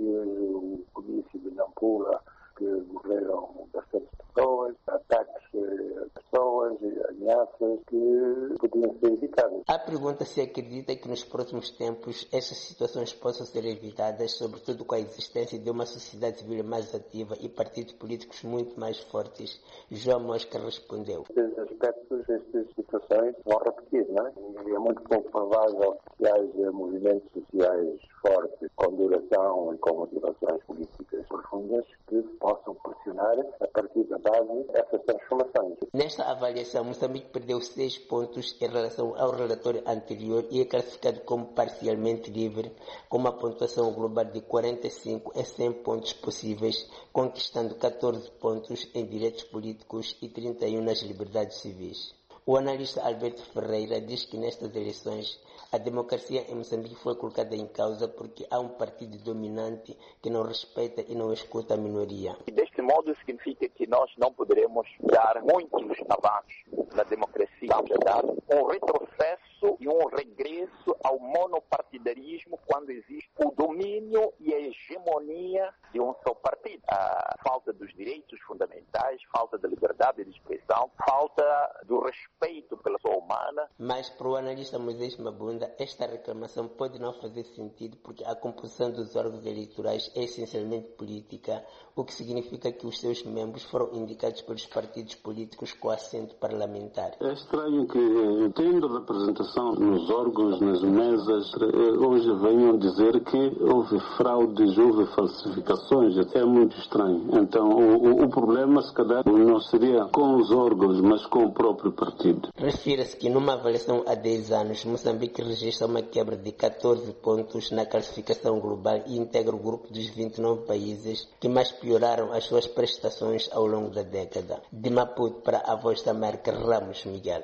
o comício de Nampula, que morreram bastantes pessoas, ataques a pessoas, ameaças que podiam ser evitadas. A pergunta se acredita que nos próximos tempos essas situações possam ser evitadas, sobretudo com a existência de uma sociedade civil mais ativa e partidos políticos muito mais fortes. João Mosca respondeu. Estes aspectos, estas situações vão repetir, não é? E é muito pouco provável que haja movimentos sociais fortes, com duração e com motivações políticas profundas, que possam pressionar, a partir da base, essas transformações. Nesta avaliação, Moçambique perdeu 6 pontos em relação ao relatório anterior e é classificado como parcialmente livre, com uma pontuação global de 45 em 100 pontos possíveis, conquistando 14 pontos em direitos políticos e 31 nas liberdades civis. O analista Alberto Ferreira diz que nestas eleições a democracia em Moçambique foi colocada em causa porque há um partido dominante que não respeita e não escuta a minoria. E deste modo significa que nós não poderemos dar muitos avanços na democracia. Estamos a dar um retrocesso e um regresso ao monopartidarismo quando existe o domínio e a hegemonia de um só partido. A falta dos direitos fundamentais, falta da liberdade de expressão, falta do respeito pela pessoa humana. Mas para o analista Moisés Mabunda, esta reclamação pode não fazer sentido porque a composição dos órgãos eleitorais é essencialmente política, o que significa que os seus membros foram indicados pelos partidos políticos com assento parlamentar. É estranho que, tendo representação nos órgãos, nas mesas, hoje venham dizer que houve fraudes, houve falsificações. É muito estranho. Então, o problema, se calhar, não seria com os órgãos, mas com o próprio partido. Refira-se que numa avaliação há 10 anos, Moçambique registra uma quebra de 14 pontos na classificação global e integra o grupo dos 29 países que mais pioraram as suas prestações ao longo da década. De Maputo para a Voz da América, Ramos Miguel.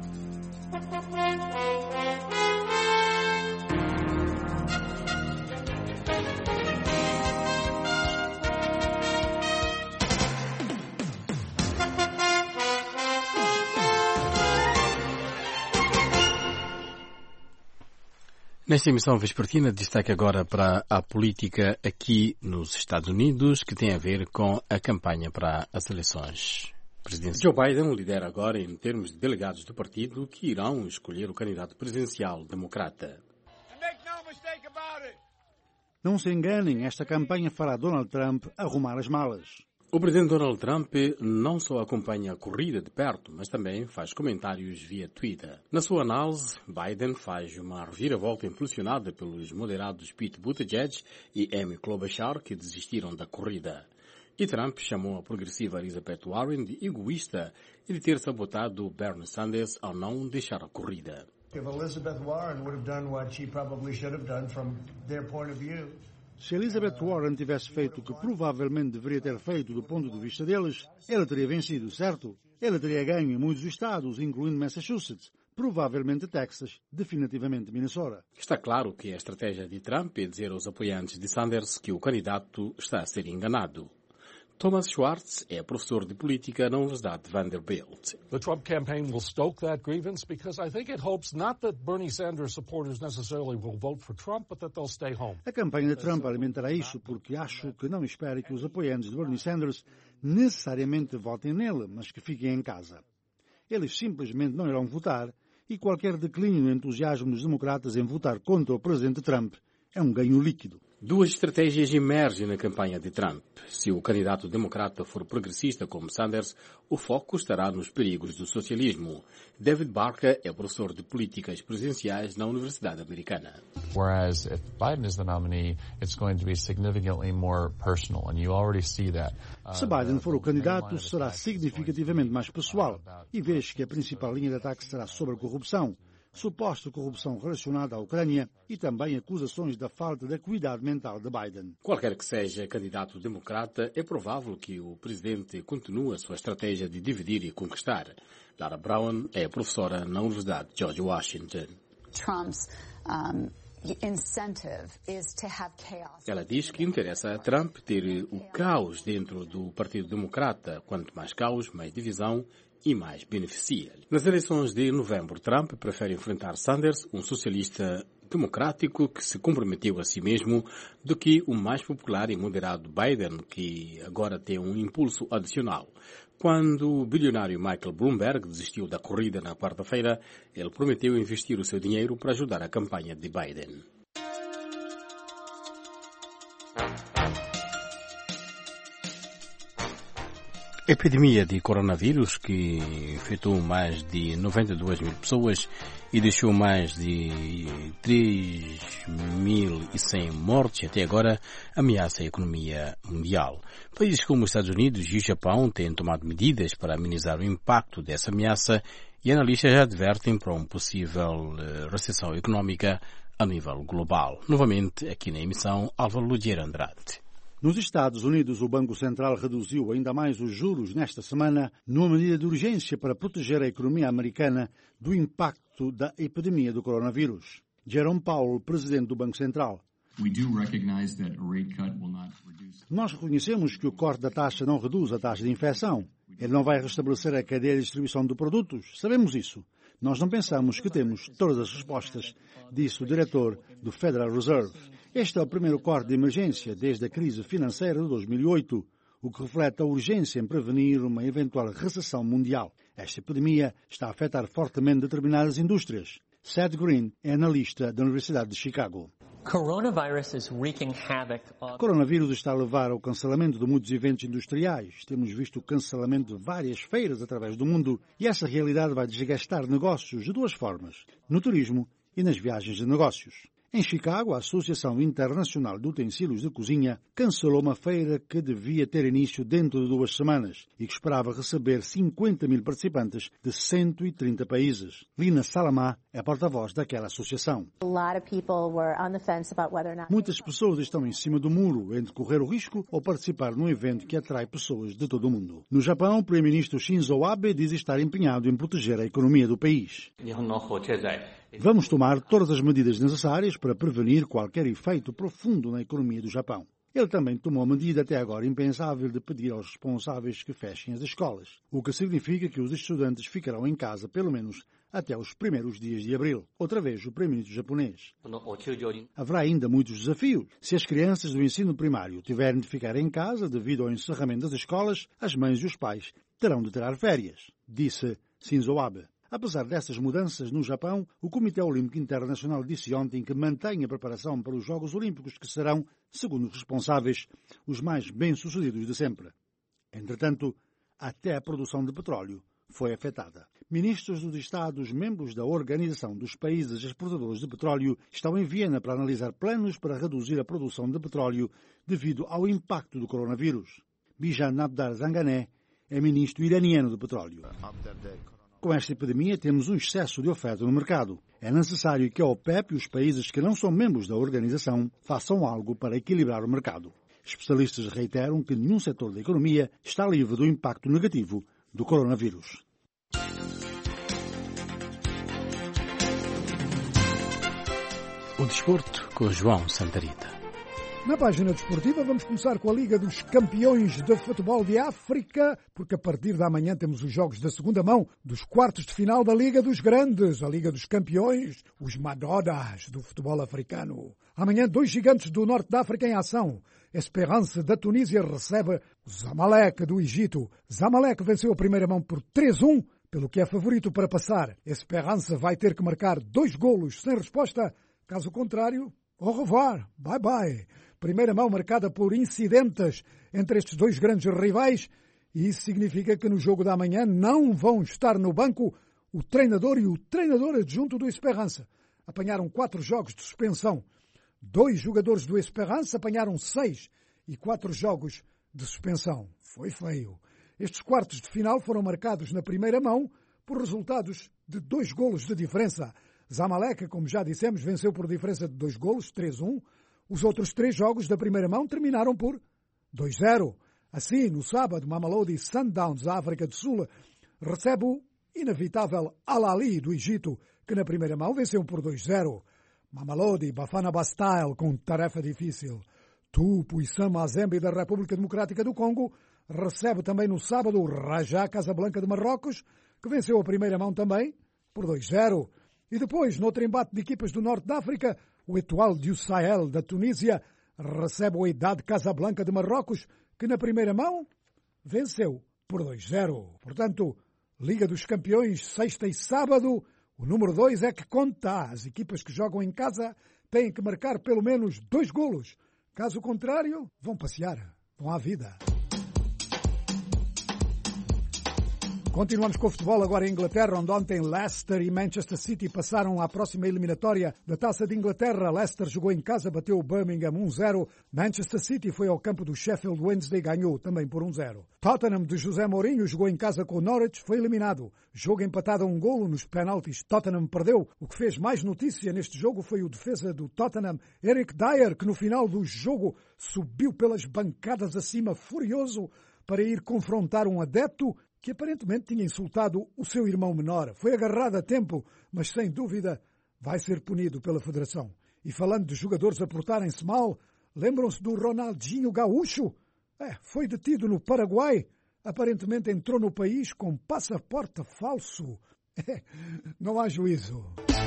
Nesta emissão vespertina, destaque agora para a política aqui nos Estados Unidos, que tem a ver com a campanha para as eleições. O presidente Joe Biden lidera agora em termos de delegados do partido que irão escolher o candidato presidencial democrata. Não se enganem, esta campanha fará Donald Trump arrumar as malas. O presidente Donald Trump não só acompanha a corrida de perto, mas também faz comentários via Twitter. Na sua análise, Biden faz uma reviravolta impulsionada pelos moderados Pete Buttigieg e Amy Klobuchar, que desistiram da corrida. E Trump chamou a progressiva Elizabeth Warren de egoísta e de ter sabotado Bernie Sanders ao não deixar a corrida. Se Elizabeth Warren tivesse feito o que provavelmente deveria ter feito do ponto de vista deles, ela teria vencido, certo? Ela teria ganho em muitos estados, incluindo Massachusetts, provavelmente Texas, definitivamente Minnesota. Está claro que a estratégia de Trump é dizer aos apoiantes de Sanders que o candidato está a ser enganado. Thomas Schwartz é professor de política na Universidade Vanderbilt. The Trump campaign will stoke that grievance because I think it hopes not that Bernie Sanders supporters necessarily will vote for Trump, but that they'll stay home. A campanha de Trump alimentará isso porque acho que não espera que os apoiantes de Bernie Sanders necessariamente votem nele, mas que fiquem em casa. Eles simplesmente não irão votar e qualquer declínio no entusiasmo dos democratas em votar contra o presidente Trump é um ganho líquido. Duas estratégias emergem na campanha de Trump. Se o candidato democrata for progressista como Sanders, o foco estará nos perigos do socialismo. David Barker é professor de políticas presidenciais na Universidade Americana. Whereas if Biden is the nominee, it's going to be significantly more personal, and you already see that. Se Biden for o candidato, será significativamente mais pessoal, e vês que a principal linha de ataque será sobre a corrupção. Suposta corrupção relacionada à Ucrânia e também acusações da falta de acuidade mental de Biden. Qualquer que seja candidato democrata, é provável que o presidente continue a sua estratégia de dividir e conquistar. Lara Brown é professora na Universidade George Washington. Ela diz que interessa a Trump ter o caos dentro do Partido Democrata. Quanto mais caos, mais divisão e mais beneficia. Nas eleições de novembro, Trump prefere enfrentar Sanders, um socialista democrático que se comprometeu a si mesmo, do que o mais popular e moderado Biden, que agora tem um impulso adicional. Quando o bilionário Michael Bloomberg desistiu da corrida na quarta-feira, ele prometeu investir o seu dinheiro para ajudar a campanha de Biden. A epidemia de coronavírus, que infectou mais de 92 mil pessoas e deixou mais de 3.100 mortes até agora, ameaça a economia mundial. Países como os Estados Unidos e o Japão têm tomado medidas para amenizar o impacto dessa ameaça e analistas já advertem para uma possível recessão económica a nível global. Novamente, aqui na emissão, Álvaro Ludier Andrade. Nos Estados Unidos, o Banco Central reduziu ainda mais os juros nesta semana, numa medida de urgência para proteger a economia americana do impacto da epidemia do coronavírus. Jerome Powell, presidente do Banco Central. Nós reconhecemos que o corte da taxa não reduz a taxa de infecção. Ele não vai restabelecer a cadeia de distribuição de produtos. Sabemos isso. Nós não pensamos que temos todas as respostas, disse o diretor do Federal Reserve. Este é o primeiro corte de emergência desde a crise financeira de 2008, o que reflete a urgência em prevenir uma eventual recessão mundial. Esta epidemia está a afetar fortemente determinadas indústrias. Seth Green é analista da Universidade de Chicago. O coronavírus está a levar ao cancelamento de muitos eventos industriais. Temos visto o cancelamento de várias feiras através do mundo e essa realidade vai desgastar negócios de duas formas, no turismo e nas viagens de negócios. Em Chicago, a Associação Internacional de Utensílios de Cozinha cancelou uma feira que devia ter início dentro de 2 semanas e que esperava receber 50 mil participantes de 130 países. Lina Salamá é porta-voz daquela associação. Muitas pessoas estão em cima do muro entre correr o risco ou participar num evento que atrai pessoas de todo o mundo. No Japão, o primeiro-ministro Shinzo Abe diz estar empenhado em proteger a economia do país. Vamos tomar todas as medidas necessárias para prevenir qualquer efeito profundo na economia do Japão. Ele também tomou a medida até agora impensável de pedir aos responsáveis que fechem as escolas, o que significa que os estudantes ficarão em casa pelo menos até os primeiros dias de abril. Outra vez, o primeiro-ministro japonês. Haverá ainda muitos desafios. Se as crianças do ensino primário tiverem de ficar em casa devido ao encerramento das escolas, as mães e os pais terão de tirar férias, disse Shinzo Abe. Apesar dessas mudanças no Japão, o Comitê Olímpico Internacional disse ontem que mantém a preparação para os Jogos Olímpicos, que serão, segundo os responsáveis, os mais bem-sucedidos de sempre. Entretanto, até a produção de petróleo foi afetada. Ministros dos Estados membros da Organização dos Países Exportadores de Petróleo estão em Viena para analisar planos para reduzir a produção de petróleo devido ao impacto do coronavírus. Bijan Abdar Zanganeh é ministro iraniano do petróleo. Com esta epidemia, temos um excesso de oferta no mercado. É necessário que a OPEP e os países que não são membros da organização façam algo para equilibrar o mercado. Especialistas reiteram que nenhum setor da economia está livre do impacto negativo do coronavírus. O desporto com João Santarita. Na página desportiva vamos começar com a Liga dos Campeões de Futebol de África, porque a partir da manhã temos os jogos da segunda mão dos quartos de final da Liga dos Grandes, a Liga dos Campeões, os Madonas do futebol africano. Amanhã 2 gigantes do norte da África em ação. Esperance da Tunísia recebe o Zamalek do Egito. Zamalek venceu a primeira mão por 3-1, pelo que é favorito para passar. Esperance vai ter que marcar 2 golos sem resposta, caso contrário, au revoir, bye bye. Primeira mão marcada por incidentes entre estes dois grandes rivais, e isso significa que no jogo da manhã não vão estar no banco o treinador e o treinador adjunto do Esperança. Apanharam 4 jogos de suspensão. 2 jogadores do Esperança apanharam 6 e 4 jogos de suspensão. Foi feio. Estes quartos de final foram marcados na primeira mão por resultados de 2 golos de diferença. Zamalek, como já dissemos, venceu por diferença de 2 golos, 3-1. Os outros 3 jogos da primeira mão terminaram por 2-0. Assim, no sábado, Mamelodi Sundowns, da África do Sul, recebe o inevitável Al-Ahly do Egito, que na primeira mão venceu por 2-0. Mamelodi Bafana Bastille com tarefa difícil. Tupo e Sam Mazembe da República Democrática do Congo recebe também no sábado o Raja Casablanca de Marrocos, que venceu a primeira mão também por 2-0. E depois, noutro embate de equipas do Norte da África, o Etoile du Sahel da Tunísia recebe o Wydad Casablanca de Marrocos, que na primeira mão venceu por 2-0. Portanto, Liga dos Campeões, sexta e sábado, o número 2 é que conta. As equipas que jogam em casa têm que marcar pelo menos 2 golos. Caso contrário, vão passear, vão à vida. Continuamos com o futebol agora em Inglaterra, onde ontem Leicester e Manchester City passaram à próxima eliminatória da Taça de Inglaterra. Leicester jogou em casa, bateu o Birmingham 1-0. Manchester City foi ao campo do Sheffield Wednesday e ganhou também por 1-0. Tottenham de José Mourinho jogou em casa com o Norwich, foi eliminado. Jogo empatado a 1 golo nos penaltis. Tottenham perdeu. O que fez mais notícia neste jogo foi o defesa do Tottenham, Eric Dyer, que no final do jogo subiu pelas bancadas acima furioso para ir confrontar um adepto que aparentemente tinha insultado o seu irmão menor. Foi agarrado a tempo, mas sem dúvida vai ser punido pela Federação. E falando de jogadores a portarem-se mal, lembram-se do Ronaldinho Gaúcho? Foi detido no Paraguai. Aparentemente entrou no país com passaporte falso. Não há juízo.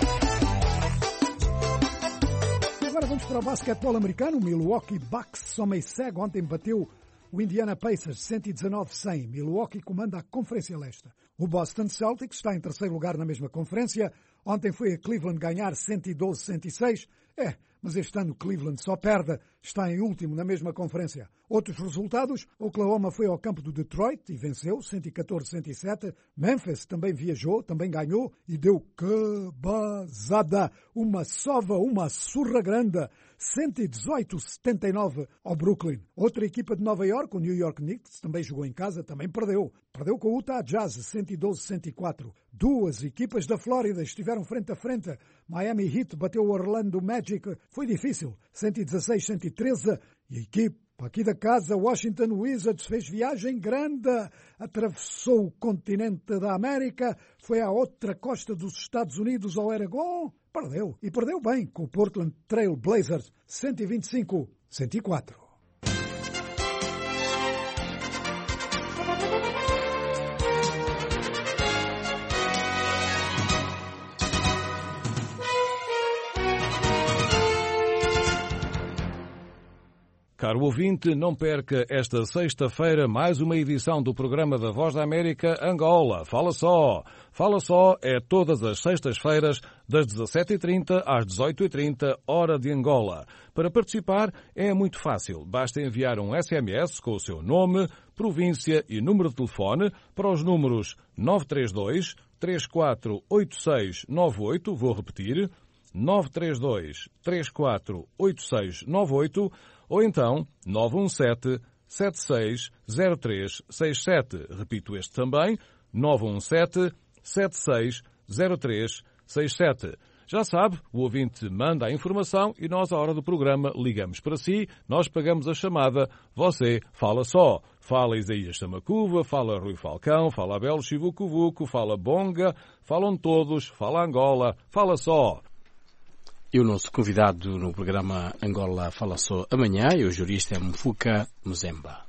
Agora vamos para o basquetebol americano. O Milwaukee Bucks só meio cego ontem bateu o Indiana Pacers 119-100. Milwaukee comanda a Conferência Leste. O Boston Celtics está em terceiro lugar na mesma conferência. Ontem foi a Cleveland ganhar 112-106. Mas este ano Cleveland só perde. Está em último na mesma conferência. Outros resultados: Oklahoma foi ao campo do Detroit e venceu 114-107. Memphis também viajou, também ganhou e deu cabazada. Uma sova, uma surra grande. 118-79 ao Brooklyn. Outra equipa de Nova York, o New York Knicks, também jogou em casa, também perdeu. Perdeu com o Utah Jazz, 112-104. 2 equipas da Flórida estiveram frente a frente. Miami Heat bateu o Orlando Magic. Foi difícil, 116-113. E a equipa aqui da casa, Washington Wizards, fez viagem grande. Atravessou o continente da América, foi à outra costa dos Estados Unidos, ao Oregon. Perdeu, e perdeu bem, com o Portland Trail Blazers, 125-104. Caro ouvinte, não perca esta sexta-feira mais uma edição do programa da Voz da América Angola. Fala só! Fala só é todas as sextas-feiras, das 17h30 às 18h30, hora de Angola. Para participar é muito fácil. Basta enviar um SMS com o seu nome, província e número de telefone para os números 932 348698, vou repetir, 932 348698, ou então 917-760367. Repito este também, 917-760367. Já sabe, o ouvinte manda a informação e nós, à hora do programa, ligamos para si, nós pagamos a chamada, você fala só. Fala Isaías Samacuva, fala Rui Falcão, fala Abel Chivucuvuco, fala Bonga, falam todos, fala Angola, fala só. E o nosso convidado no programa Angola Fala Só amanhã é o jurista Mfuka Muzemba.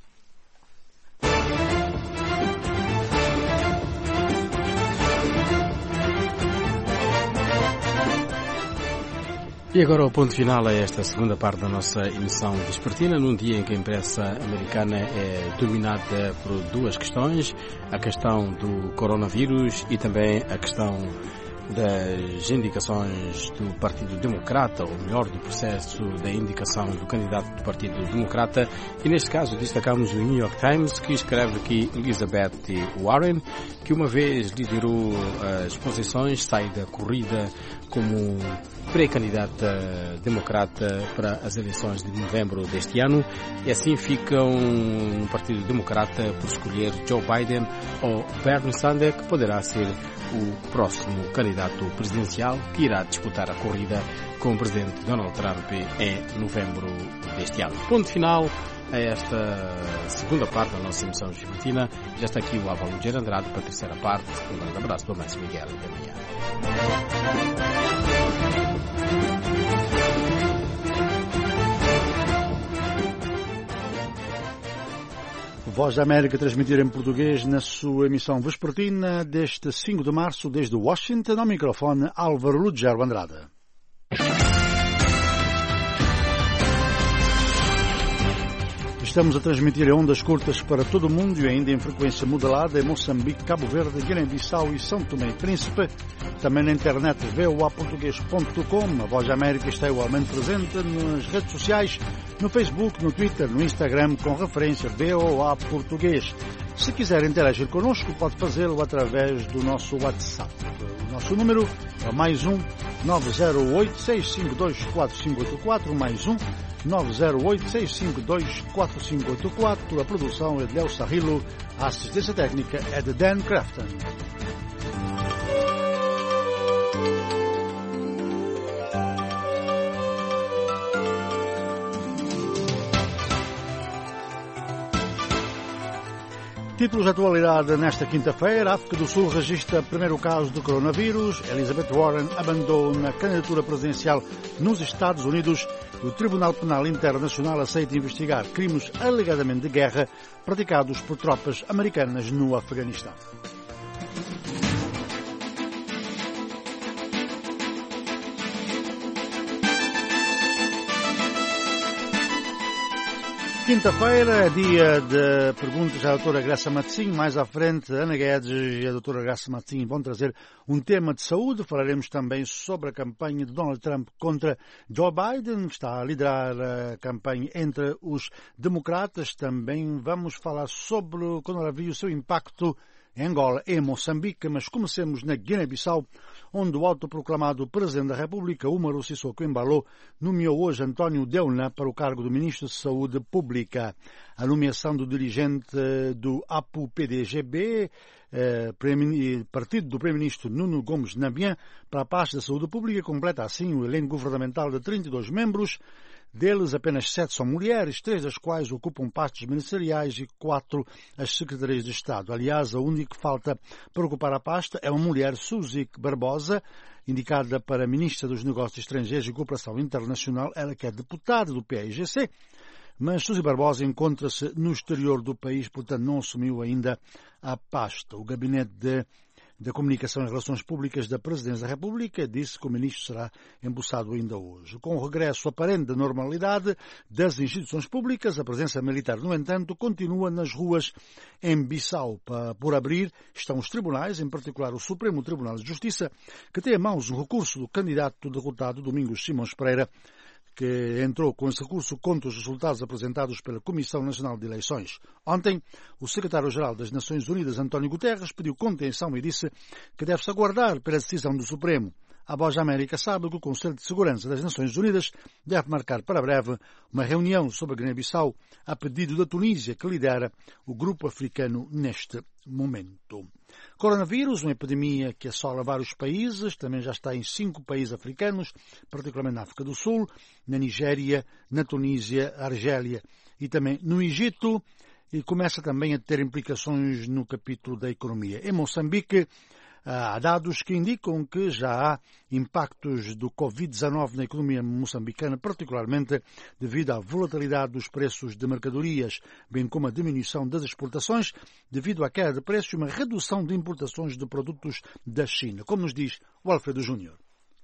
E agora o ponto final a esta segunda parte da nossa emissão vespertina, num dia em que a imprensa americana é dominada por 2 questões, a questão do coronavírus e também a questão das indicações do Partido Democrata, ou melhor, do processo da indicação do candidato do Partido Democrata. E neste caso destacamos o New York Times, que escreve que Elizabeth Warren, que uma vez liderou as posições, sai da corrida como pré-candidata democrata para as eleições de novembro deste ano, e assim ficam no Partido Democrata por escolher Joe Biden ou Bernie Sanders, que poderá ser o próximo candidato presidencial que irá disputar a corrida com o presidente Donald Trump em novembro deste ano. Ponto final a esta segunda parte da nossa emissão giventina. Já está aqui o Álvaro Lugero Andrade para a terceira parte. Um grande abraço do Márcio Miguel. Até amanhã. Voz da América transmitir em português na sua emissão vespertina deste 5 de março desde Washington, ao microfone Álvaro Lugero Andrade. Estamos a transmitir em ondas curtas para todo o mundo e ainda em frequência modulada em Moçambique, Cabo Verde, Guiné-Bissau e São Tomé e Príncipe. Também na internet voaportugues.com. A Voz da América está igualmente presente nas redes sociais, no Facebook, no Twitter, no Instagram, com referência VOA Português. Se quiser interagir connosco, pode fazê-lo através do nosso WhatsApp. O nosso número é mais 908-652-4584, mais 908-652-4584. A produção é de Léo Sarrilo, a assistência técnica é de Dan Crafton. Títulos de atualidade nesta quinta-feira. A África do Sul registra o primeiro caso de coronavírus. Elizabeth Warren abandona a candidatura presidencial nos Estados Unidos. O Tribunal Penal Internacional aceita investigar crimes alegadamente de guerra praticados por tropas americanas no Afeganistão. Quinta-feira é dia de perguntas à doutora Graça Matzinho. Mais à frente, Ana Guedes e a doutora Graça Matzinho vão trazer um tema de saúde. Falaremos também sobre a campanha de Donald Trump contra Joe Biden, que está a liderar a campanha entre os democratas. Também vamos falar sobre o coronavírus, o seu impacto em Angola e Moçambique, mas comecemos na Guiné-Bissau, onde o autoproclamado Presidente da República, Umaru Sissoko Embalo, nomeou hoje António Deuna para o cargo do Ministro de Saúde Pública. A nomeação do dirigente do APU-PDGB, partido do Primeiro-Ministro Nuno Gomes Nabian, para a pasta da saúde pública, completa assim o elenco governamental de 32 membros. Deles, apenas 7 são mulheres, 3 das quais ocupam pastos ministeriais e 4 as secretarias de Estado. Aliás, a única que falta para ocupar a pasta é uma mulher, Suzy Barbosa, indicada para Ministra dos Negócios Estrangeiros e Cooperação Internacional, ela que é deputada do PAIGC, mas Suzy Barbosa encontra-se no exterior do país, portanto não assumiu ainda a pasta. O Gabinete da Comunicação e Relações Públicas da Presidência da República disse que o ministro será empossado ainda hoje. Com o regresso aparente da normalidade das instituições públicas, a presença militar, no entanto, continua nas ruas em Bissau. Por abrir estão os tribunais, em particular o Supremo Tribunal de Justiça, que tem em mãos um recurso do candidato derrotado Domingos Simões Pereira, que entrou com esse recurso contra os resultados apresentados pela Comissão Nacional de Eleições. Ontem, o secretário-geral das Nações Unidas, António Guterres, pediu contenção e disse que deve-se aguardar pela decisão do Supremo. A Voz da América sabe que o Conselho de Segurança das Nações Unidas deve marcar para breve uma reunião sobre a Guiné-Bissau a pedido da Tunísia, que lidera o grupo africano neste momento. Coronavírus, uma epidemia que assola vários países, também já está em 5 países africanos, particularmente na África do Sul, na Nigéria, na Tunísia, Argélia e também no Egito, e começa também a ter implicações no capítulo da economia. Em Moçambique, há dados que indicam que já há impactos do Covid-19 na economia moçambicana, particularmente devido à volatilidade dos preços de mercadorias, bem como a diminuição das exportações, devido à queda de preços e uma redução de importações de produtos da China, como nos diz o Alfredo Júnior.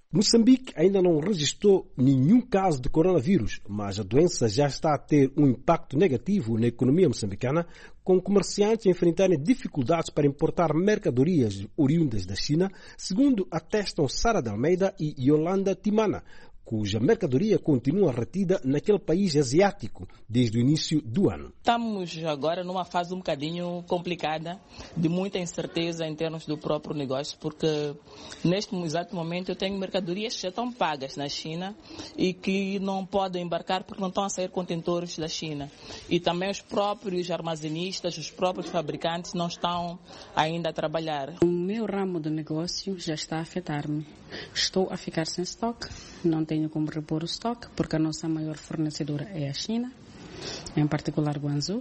Moçambique ainda não registrou nenhum caso de coronavírus, mas a doença já está a ter um impacto negativo na economia moçambicana, com comerciantes a enfrentarem dificuldades para importar mercadorias oriundas da China, segundo atestam Sara de Almeida e Yolanda Timana, cuja mercadoria continua retida naquele país asiático desde o início do ano. Estamos agora numa fase um bocadinho complicada, de muita incerteza em termos do próprio negócio, porque neste exato momento eu tenho mercadorias que já estão pagas na China e que não podem embarcar porque não estão a sair contentores da China. E também os próprios armazenistas, os próprios fabricantes não estão ainda a trabalhar. O meu ramo de negócio já está a afetar-me. Estou a ficar sem estoque, não tenho como repor o estoque, porque a nossa maior fornecedora é a China, em particular Guangzhou,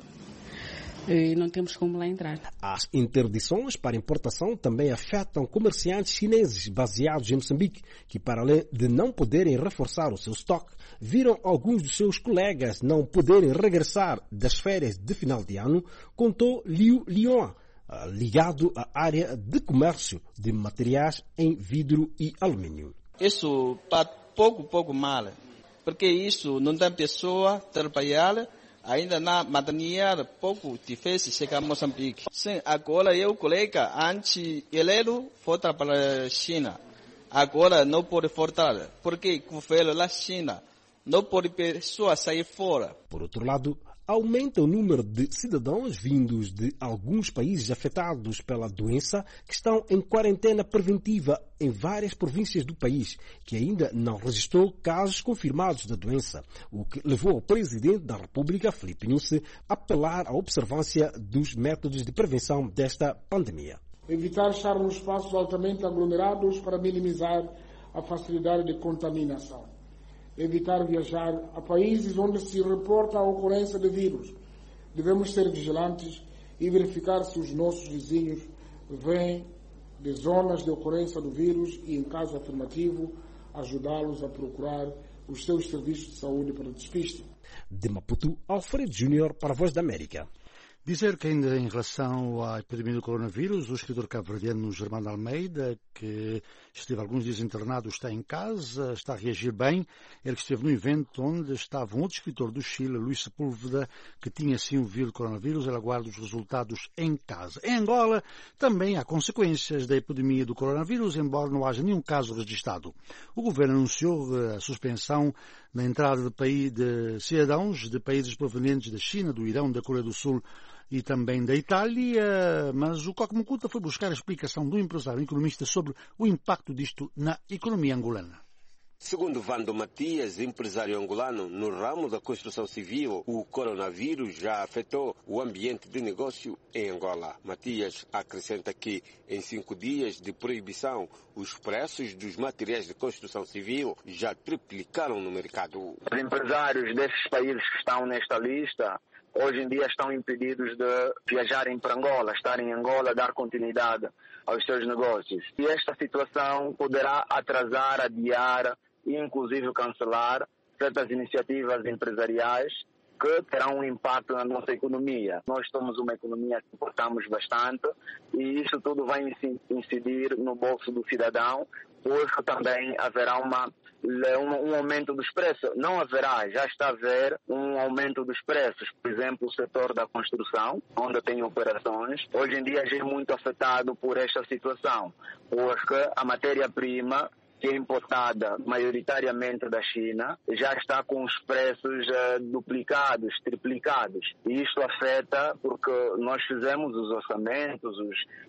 e não temos como lá entrar. As interdições para importação também afetam comerciantes chineses baseados em Moçambique, que para além de não poderem reforçar o seu estoque, viram alguns dos seus colegas não poderem regressar das férias de final de ano, contou Liu Lion, ligado à área de comércio de materiais em vidro e alumínio. Isso está pouco mal, porque isso não tem pessoa trabalhar, ainda na maternidade pouco difícil chegar a Moçambique. Sim, agora eu colega antes ele foi para a China, agora não pode voltar, porque o governo da China não pode pessoa sair fora. Por outro lado, aumenta o número de cidadãos vindos de alguns países afetados pela doença que estão em quarentena preventiva em várias províncias do país, que ainda não registrou casos confirmados da doença, o que levou o presidente da República, Filipe Nyusi, a apelar à observância dos métodos de prevenção desta pandemia. Evitar estar nos espaços altamente aglomerados para minimizar a facilidade de contaminação. Evitar viajar a países onde se reporta a ocorrência de vírus. Devemos ser vigilantes e verificar se os nossos vizinhos vêm de zonas de ocorrência do vírus e, em caso afirmativo, ajudá-los a procurar os seus serviços de saúde para despiste. De Maputo, Alfredo Júnior para a Voz da América. Dizer que ainda em relação à epidemia do coronavírus, o escritor cabo-verdiano Germano Almeida, que esteve alguns dias internado, está em casa, está a reagir bem. Ele que esteve no evento onde estava um outro escritor do Chile, Luís Sepúlveda, que tinha sim o vírus do coronavírus. Ele aguarda os resultados em casa. Em Angola também há consequências da epidemia do coronavírus, embora não haja nenhum caso registrado. O governo anunciou a suspensão na entrada de cidadãos de países provenientes da China, do Irão, da Coreia do Sul e também da Itália, mas o Coque Mucuta foi buscar a explicação do empresário economista sobre o impacto disto na economia angolana. Segundo Vando Matias, empresário angolano no ramo da construção civil, o coronavírus já afetou o ambiente de negócio em Angola. Matias acrescenta que, em 5 dias de proibição, os preços dos materiais de construção civil já triplicaram no mercado. Os empresários desses países que estão nesta lista hoje em dia estão impedidos de viajarem para Angola, estarem em Angola, dar continuidade aos seus negócios. E esta situação poderá atrasar, adiar e inclusive cancelar certas iniciativas empresariais que terão um impacto na nossa economia. Nós somos uma economia que importamos bastante e isso tudo vai incidir no bolso do cidadão, porque também haverá um aumento dos preços. Não haverá, já está a haver um aumento dos preços. Por exemplo, o setor da construção, onde tem operações, hoje em dia já é muito afetado por esta situação, porque a matéria-prima, que é importada maioritariamente da China, já está com os preços duplicados, triplicados. E isto afeta porque nós fizemos os orçamentos,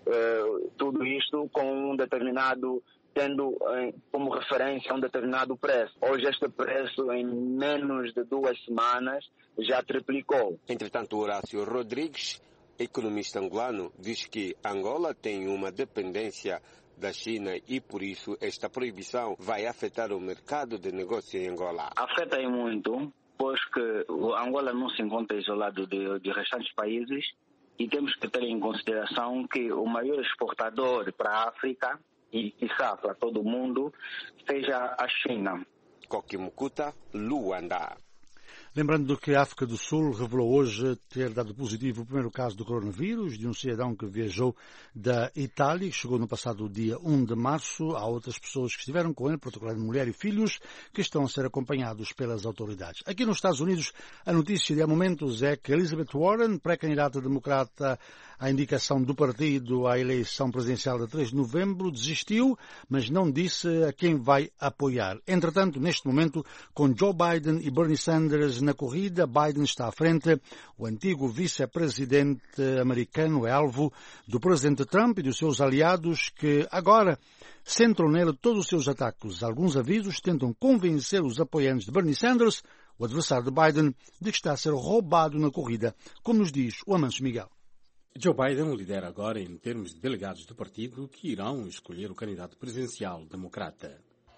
tudo isto com um determinado, tendo como referência um determinado preço. Hoje este preço, em menos de 2 semanas, já triplicou. Entretanto, Horácio Rodrigues, economista angolano, diz que Angola tem uma dependência da China e, por isso, esta proibição vai afetar o mercado de negócio em Angola. Afeta muito, pois que Angola não se encontra isolado de restantes países e temos que ter em consideração que o maior exportador para a África e, quiçá, para todo o mundo, seja a China. Coque Mucuta, Luanda. Lembrando que a África do Sul revelou hoje ter dado positivo o primeiro caso do coronavírus de um cidadão que viajou da Itália, que chegou no passado dia 1 de março. Há outras pessoas que estiveram com ele, particularmente mulher e filhos, que estão a ser acompanhados pelas autoridades. Aqui nos Estados Unidos, a notícia de há momentos é que Elizabeth Warren, pré-candidata democrata à indicação do partido à eleição presidencial de 3 de novembro, desistiu, mas não disse a quem vai apoiar. Entretanto, neste momento, com Joe Biden e Bernie Sanders na corrida, Biden está à frente. O antigo vice-presidente americano é alvo do presidente Trump e dos seus aliados que agora centram nele todos os seus ataques. Alguns avisos tentam convencer os apoiantes de Bernie Sanders, o adversário de Biden, de que está a ser roubado na corrida, como nos diz o Amancio Miguel. Joe Biden lidera agora em termos de delegados do partido que irão escolher o candidato presidencial democrata.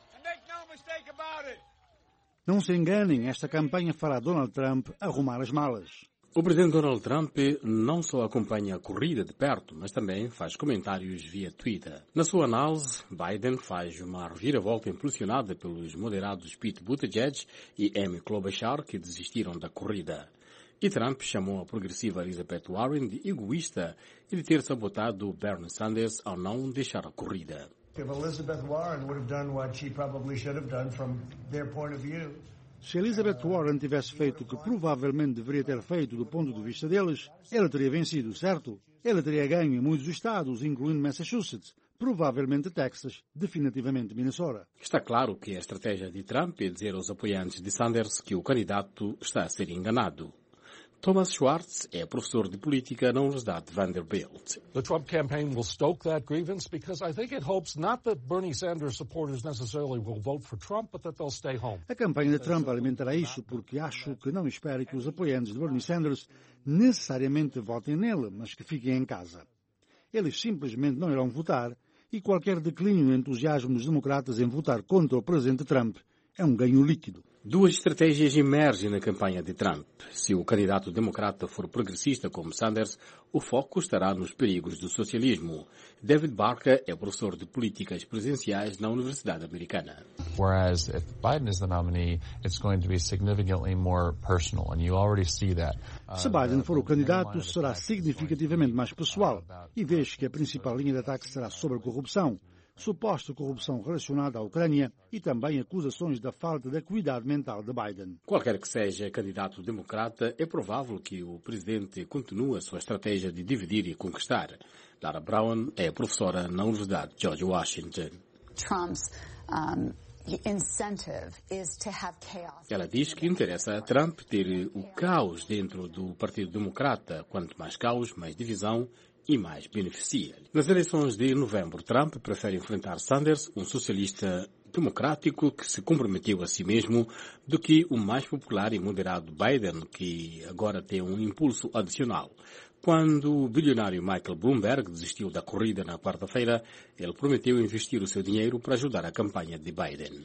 Não se enganem, esta campanha fará Donald Trump arrumar as malas. O presidente Donald Trump não só acompanha a corrida de perto, mas também faz comentários via Twitter. Na sua análise, Biden faz uma reviravolta impulsionada pelos moderados Pete Buttigieg e Amy Klobuchar, que desistiram da corrida. E Trump chamou a progressiva Elizabeth Warren de egoísta e de ter sabotado Bernie Sanders ao não deixar a corrida. Se Elizabeth Warren tivesse feito o que provavelmente deveria ter feito do ponto de vista deles, ela teria vencido, certo? Ela teria ganho em muitos estados, incluindo Massachusetts, provavelmente Texas, definitivamente Minnesota. Está claro que a estratégia de Trump é dizer aos apoiantes de Sanders que o candidato está a ser enganado. Thomas Schwartz é professor de política na Universidade Vanderbilt. The Trump campaign will stoke that grievance because I think it hopes not that Bernie Sanders supporters necessarily will vote for Trump, but that they'll stay home. A campanha de Trump alimentará isso porque acho que não espera que os apoiantes de Bernie Sanders necessariamente votem nele, mas que fiquem em casa. Eles simplesmente não irão votar e qualquer declínio no entusiasmo dos democratas em votar contra o presidente Trump é um ganho líquido. Duas estratégias emergem na campanha de Trump. Se o candidato democrata for progressista como Sanders, o foco estará nos perigos do socialismo. David Barker é professor de políticas presidenciais na Universidade Americana. Whereas if Biden is the nominee, it's going to be significantly more personal, and you already see that. Se Biden for o candidato, será significativamente mais pessoal, e vejo que a principal linha de ataque será sobre a corrupção. Suposta corrupção relacionada à Ucrânia e também acusações da falta de acuidade mental de Biden. Qualquer que seja candidato democrata, é provável que o presidente continue a sua estratégia de dividir e conquistar. Lara Brown é professora na Universidade George Washington. Ela diz que interessa a Trump ter o caos dentro do Partido Democrata. Quanto mais caos, mais divisão e mais beneficia. Nas eleições de novembro, Trump prefere enfrentar Sanders, um socialista democrático que se comprometeu a si mesmo, do que o mais popular e moderado Biden, que agora tem um impulso adicional. Quando o bilionário Michael Bloomberg desistiu da corrida na quarta-feira, ele prometeu investir o seu dinheiro para ajudar a campanha de Biden.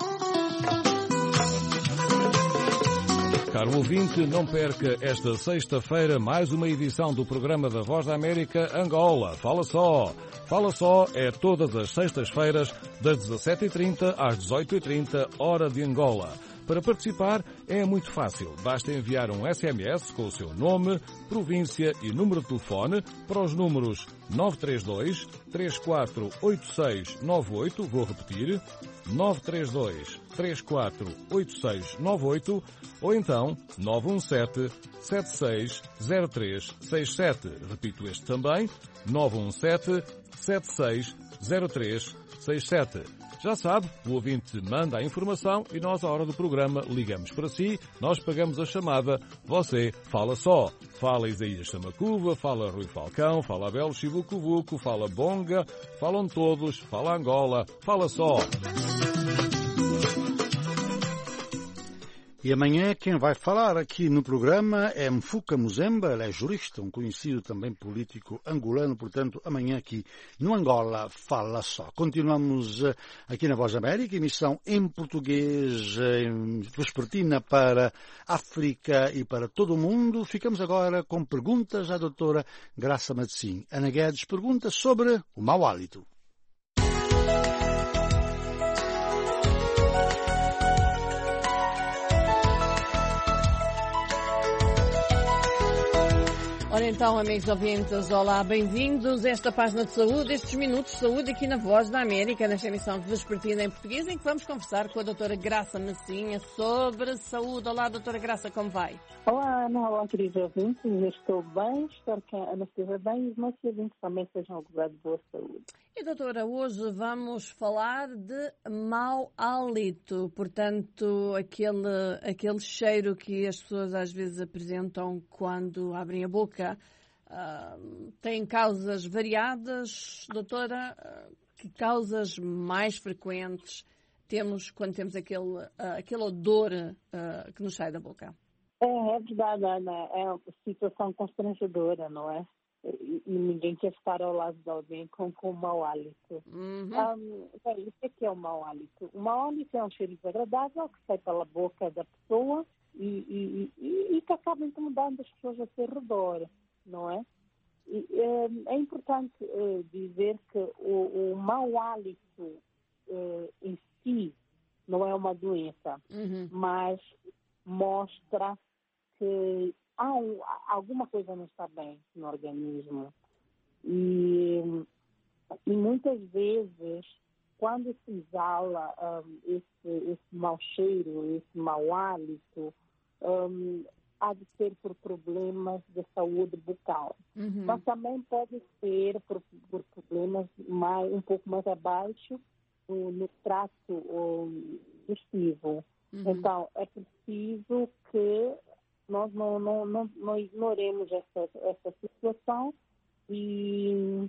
Caro ouvinte, não perca esta sexta-feira mais uma edição do programa da Voz da América Angola. Fala só! Fala só é todas as sextas-feiras, das 17h30 às 18h30, hora de Angola. Para participar é muito fácil. Basta enviar um SMS com o seu nome, província e número de telefone para os números 932 348698. Vou repetir. 932 348698 ou então 917 760367. Repito este também, 917 760367. Já sabe, o ouvinte manda a informação e nós, à hora do programa, ligamos para si, nós pagamos a chamada, você fala só. Fala Isaías Samacuva, fala Rui Falcão, fala Abel Chivucovuco, fala Bonga, falam todos, fala Angola, fala só. E amanhã quem vai falar aqui no programa é Mfuka Muzemba, ele é jurista, um conhecido também político angolano, portanto amanhã aqui no Angola Fala Só. Continuamos aqui na Voz da América, emissão em português, vespertina para África e para todo o mundo. Ficamos agora com perguntas à doutora Graça Matsim. Ana Guedes pergunta sobre o mau hálito. então, amigos ouvintes, olá, bem-vindos a esta página de saúde, estes minutos de saúde aqui na Voz da América, nesta emissão vespertina em português, em que vamos conversar com a doutora Graça Massinha sobre saúde. Olá, doutora Graça, como vai? Olá, Ana, olá, queridos ouvintes, eu estou bem, espero que a Ana esteja bem e os nossos ouvintes também estejam a de boa saúde. E, doutora, hoje vamos falar de mau hálito, portanto, aquele cheiro que as pessoas às vezes apresentam quando abrem a boca. Tem causas variadas, doutora. Que causas mais frequentes temos quando temos aquele odor que nos sai da boca? É verdade, Ana, é uma situação constrangedora, não é? E ninguém quer estar ao lado de alguém com mau hálito. O que é o mau hálito? O mau hálito é um cheiro desagradável que sai pela boca da pessoa e que acaba incomodando as pessoas ao seu redor, não é? É importante dizer que o mau hálito em si não é uma doença, mas mostra que alguma coisa não está bem no organismo. E muitas vezes, quando se exala esse mau cheiro, esse mau hálito, há de ser por problemas de saúde bucal. Mas também pode ser por problemas um pouco mais abaixo no trato digestivo. Então, é preciso que nós não ignoremos essa situação e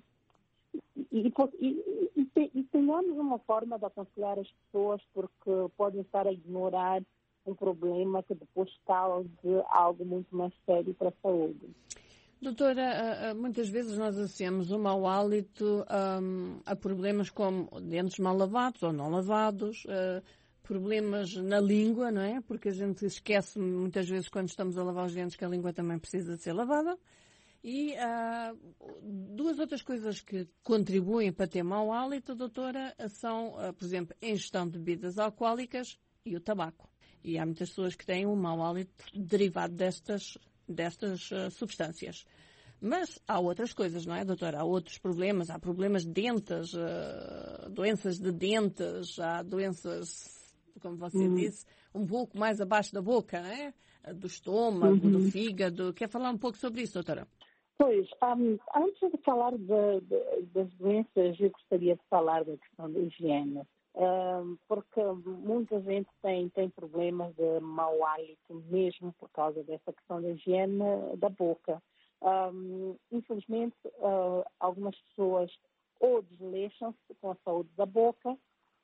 tenhamos uma forma de aconselhar as pessoas, porque podem estar a ignorar um problema que depois cause algo muito mais sério para a saúde. Doutora, muitas vezes nós associamos o mau hálito a problemas como dentes mal lavados ou não lavados, problemas na língua, não é? Porque a gente esquece muitas vezes quando estamos a lavar os dentes que a língua também precisa de ser lavada. E duas outras coisas que contribuem para ter mau hálito, doutora, são, por exemplo, a ingestão de bebidas alcoólicas e o tabaco. E há muitas pessoas que têm um mau hálito derivado destas substâncias. Mas há outras coisas, não é, doutora? Há outros problemas, há problemas de dentes, doenças de dentes, há doenças, como você disse, um pouco mais abaixo da boca, não é? Do estômago, do fígado. Quer falar um pouco sobre isso, doutora? Pois, antes de falar das doenças, eu gostaria de falar da questão da higiene. Porque muita gente tem problemas de mau hálito mesmo por causa dessa questão da higiene da boca. Infelizmente, algumas pessoas ou desleixam-se com a saúde da boca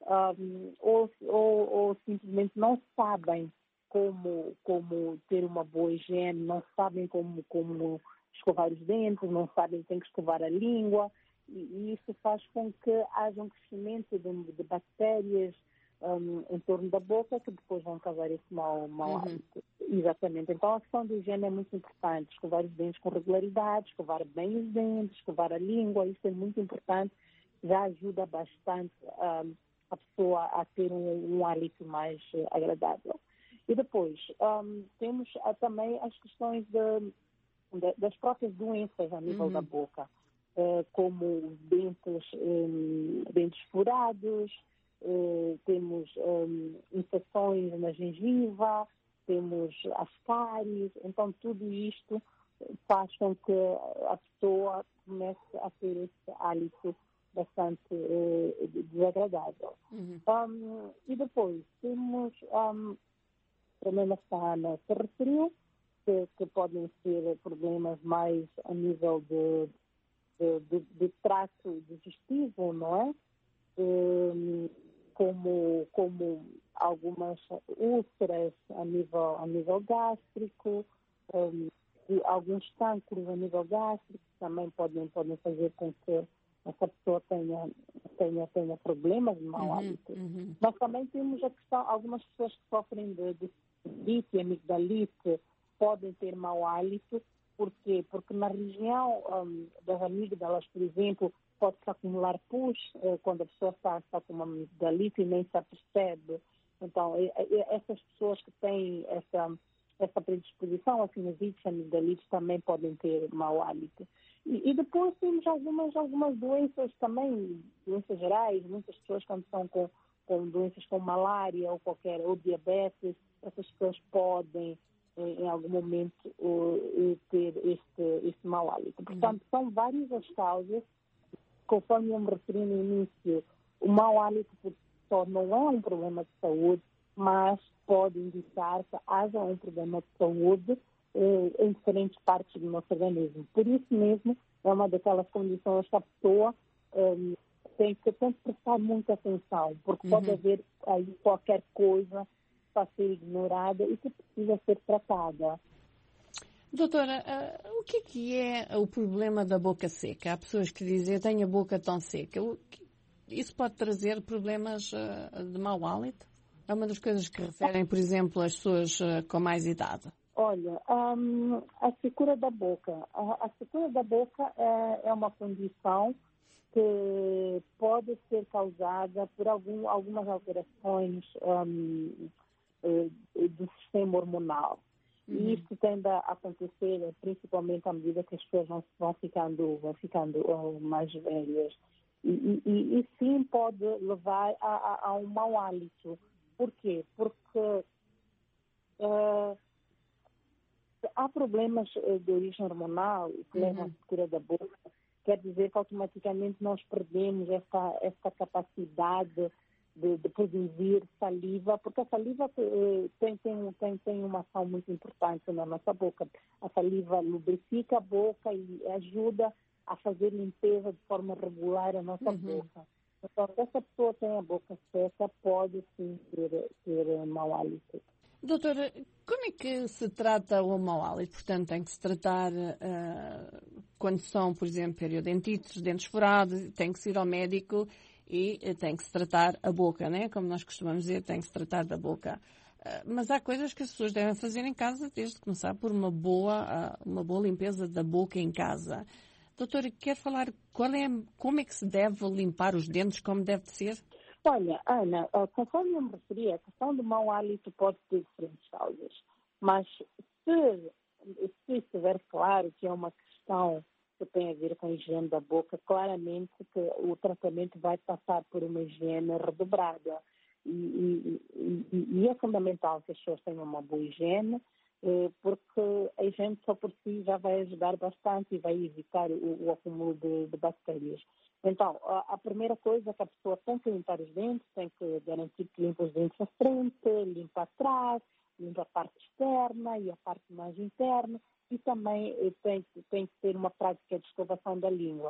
ou simplesmente não sabem como ter uma boa higiene, não sabem como escovar os dentes, não sabem que tem que escovar a língua, e isso faz com que haja um crescimento de bactérias em torno da boca que depois vão causar esse mau hálito. Exatamente. Então a questão da higiene é muito importante. Escovar os dentes com regularidade, escovar bem os dentes, escovar a língua, isso é muito importante. Já ajuda bastante a pessoa a ter um hálito mais agradável. E depois temos também as questões das próprias doenças a nível da boca, como dentes furados, temos infecções na gengiva, temos as cáries. Então tudo isto faz com que a pessoa comece a ter esse hálito bastante desagradável. E depois temos problemas que a Ana se referiu, que podem ser problemas mais a nível de trato digestivo, não é? Como algumas úlceras a nível gástrico, e alguns cânceres a nível gástrico também podem fazer com que essa pessoa tenha problemas de mau hálito. Mas também temos a questão, algumas pessoas que sofrem de cistite e amigdalite podem ter mau hálito. Por quê? Porque na região das amígdalas, por exemplo, pode-se acumular pus quando a pessoa está com uma amigdalite e nem se apercebe. Então, essas pessoas que têm essa predisposição, assim, os amigdalites também podem ter mau hálito. E depois temos algumas doenças também, doenças gerais, muitas pessoas quando estão com doenças como malária ou diabetes, essas pessoas podem em algum momento ter este mau hálito. Portanto, são várias as causas, conforme eu me referi no início, o mau hálito por si só não é um problema de saúde, mas pode indicar que haja um problema de saúde em diferentes partes do nosso organismo. Por isso mesmo, é uma daquelas condições que a pessoa tem que prestar muita atenção, porque pode haver aí qualquer coisa para ser ignorada e que precisa ser tratada. Doutora, o que é o problema da boca seca? Há pessoas que dizem, eu tenho a boca tão seca. Isso pode trazer problemas de mau hálito? É uma das coisas que referem, por exemplo, as pessoas com mais idade. Olha, a secura da boca. A secura da boca é uma condição que pode ser causada por algumas alterações do sistema hormonal. E isso tende a acontecer principalmente à medida que as pessoas vão ficando mais velhas. E sim pode levar a um mau hálito. Por quê? Porque há problemas de origem hormonal que levam à secura da boca. Quer dizer que automaticamente nós perdemos essa capacidade de produzir saliva, porque a saliva tem uma ação muito importante na nossa boca. A saliva lubrifica a boca e ajuda a fazer limpeza de forma regular a nossa boca. Então, se essa pessoa tem a boca seca, pode sim ter mau hálito. Doutora, como é que se trata o mau hálito? Portanto, tem que se tratar quando são, por exemplo, periodontites, dentes furados, tem que se ir ao médico e tem que se tratar a boca, né? Como nós costumamos dizer, tem que se tratar da boca. Mas há coisas que as pessoas devem fazer em casa, desde começar por uma boa limpeza da boca em casa. Doutora, quer falar como é que se deve limpar os dentes, como deve ser? Olha, Ana, conforme eu me referi, a questão do mau hálito pode ter diferentes causas. Mas se estiver claro que é uma questão que tem a ver com a higiene da boca, claramente que o tratamento vai passar por uma higiene redobrada. E é fundamental que as pessoas tenham uma boa higiene, porque a higiene só por si já vai ajudar bastante e vai evitar o acúmulo de bactérias. Então, a primeira coisa é que a pessoa tem que limpar os dentes, tem que garantir que limpa os dentes à frente, limpa atrás, limpa a parte externa e a parte mais interna, e também tem que ter uma prática de escovação da língua.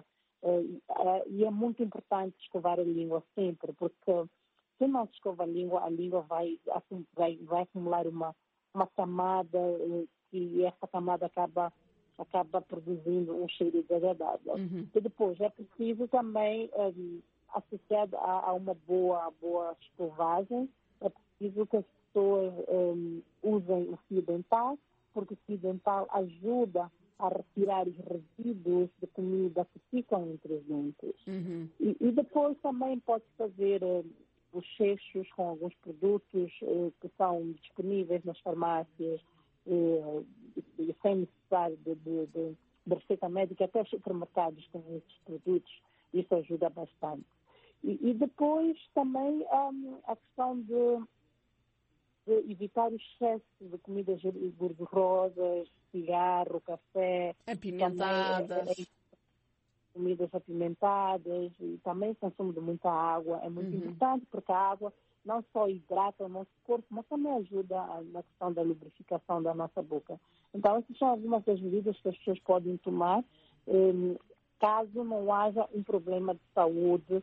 E é muito importante escovar a língua sempre, porque se não se escova a língua vai acumular uma camada e essa camada acaba produzindo um cheiro desagradável. E depois é preciso também, associado a uma boa escovagem, é preciso que as pessoas usem o fio dental, porque o fio dental ajuda a retirar os resíduos de comida que ficam entre os dentes. E depois também pode-se fazer bochechos com alguns produtos que são disponíveis nas farmácias, sem necessidade de receita médica. Até os supermercados têm esses produtos, isso ajuda bastante. E depois também a questão de evitar o excesso de comidas gordurosas, cigarro, café, apimentadas, comidas apimentadas, e também o consumo de muita água é muito importante, porque a água não só hidrata o nosso corpo, mas também ajuda na questão da lubrificação da nossa boca. Então, essas são algumas das medidas que as pessoas podem tomar caso não haja um problema de saúde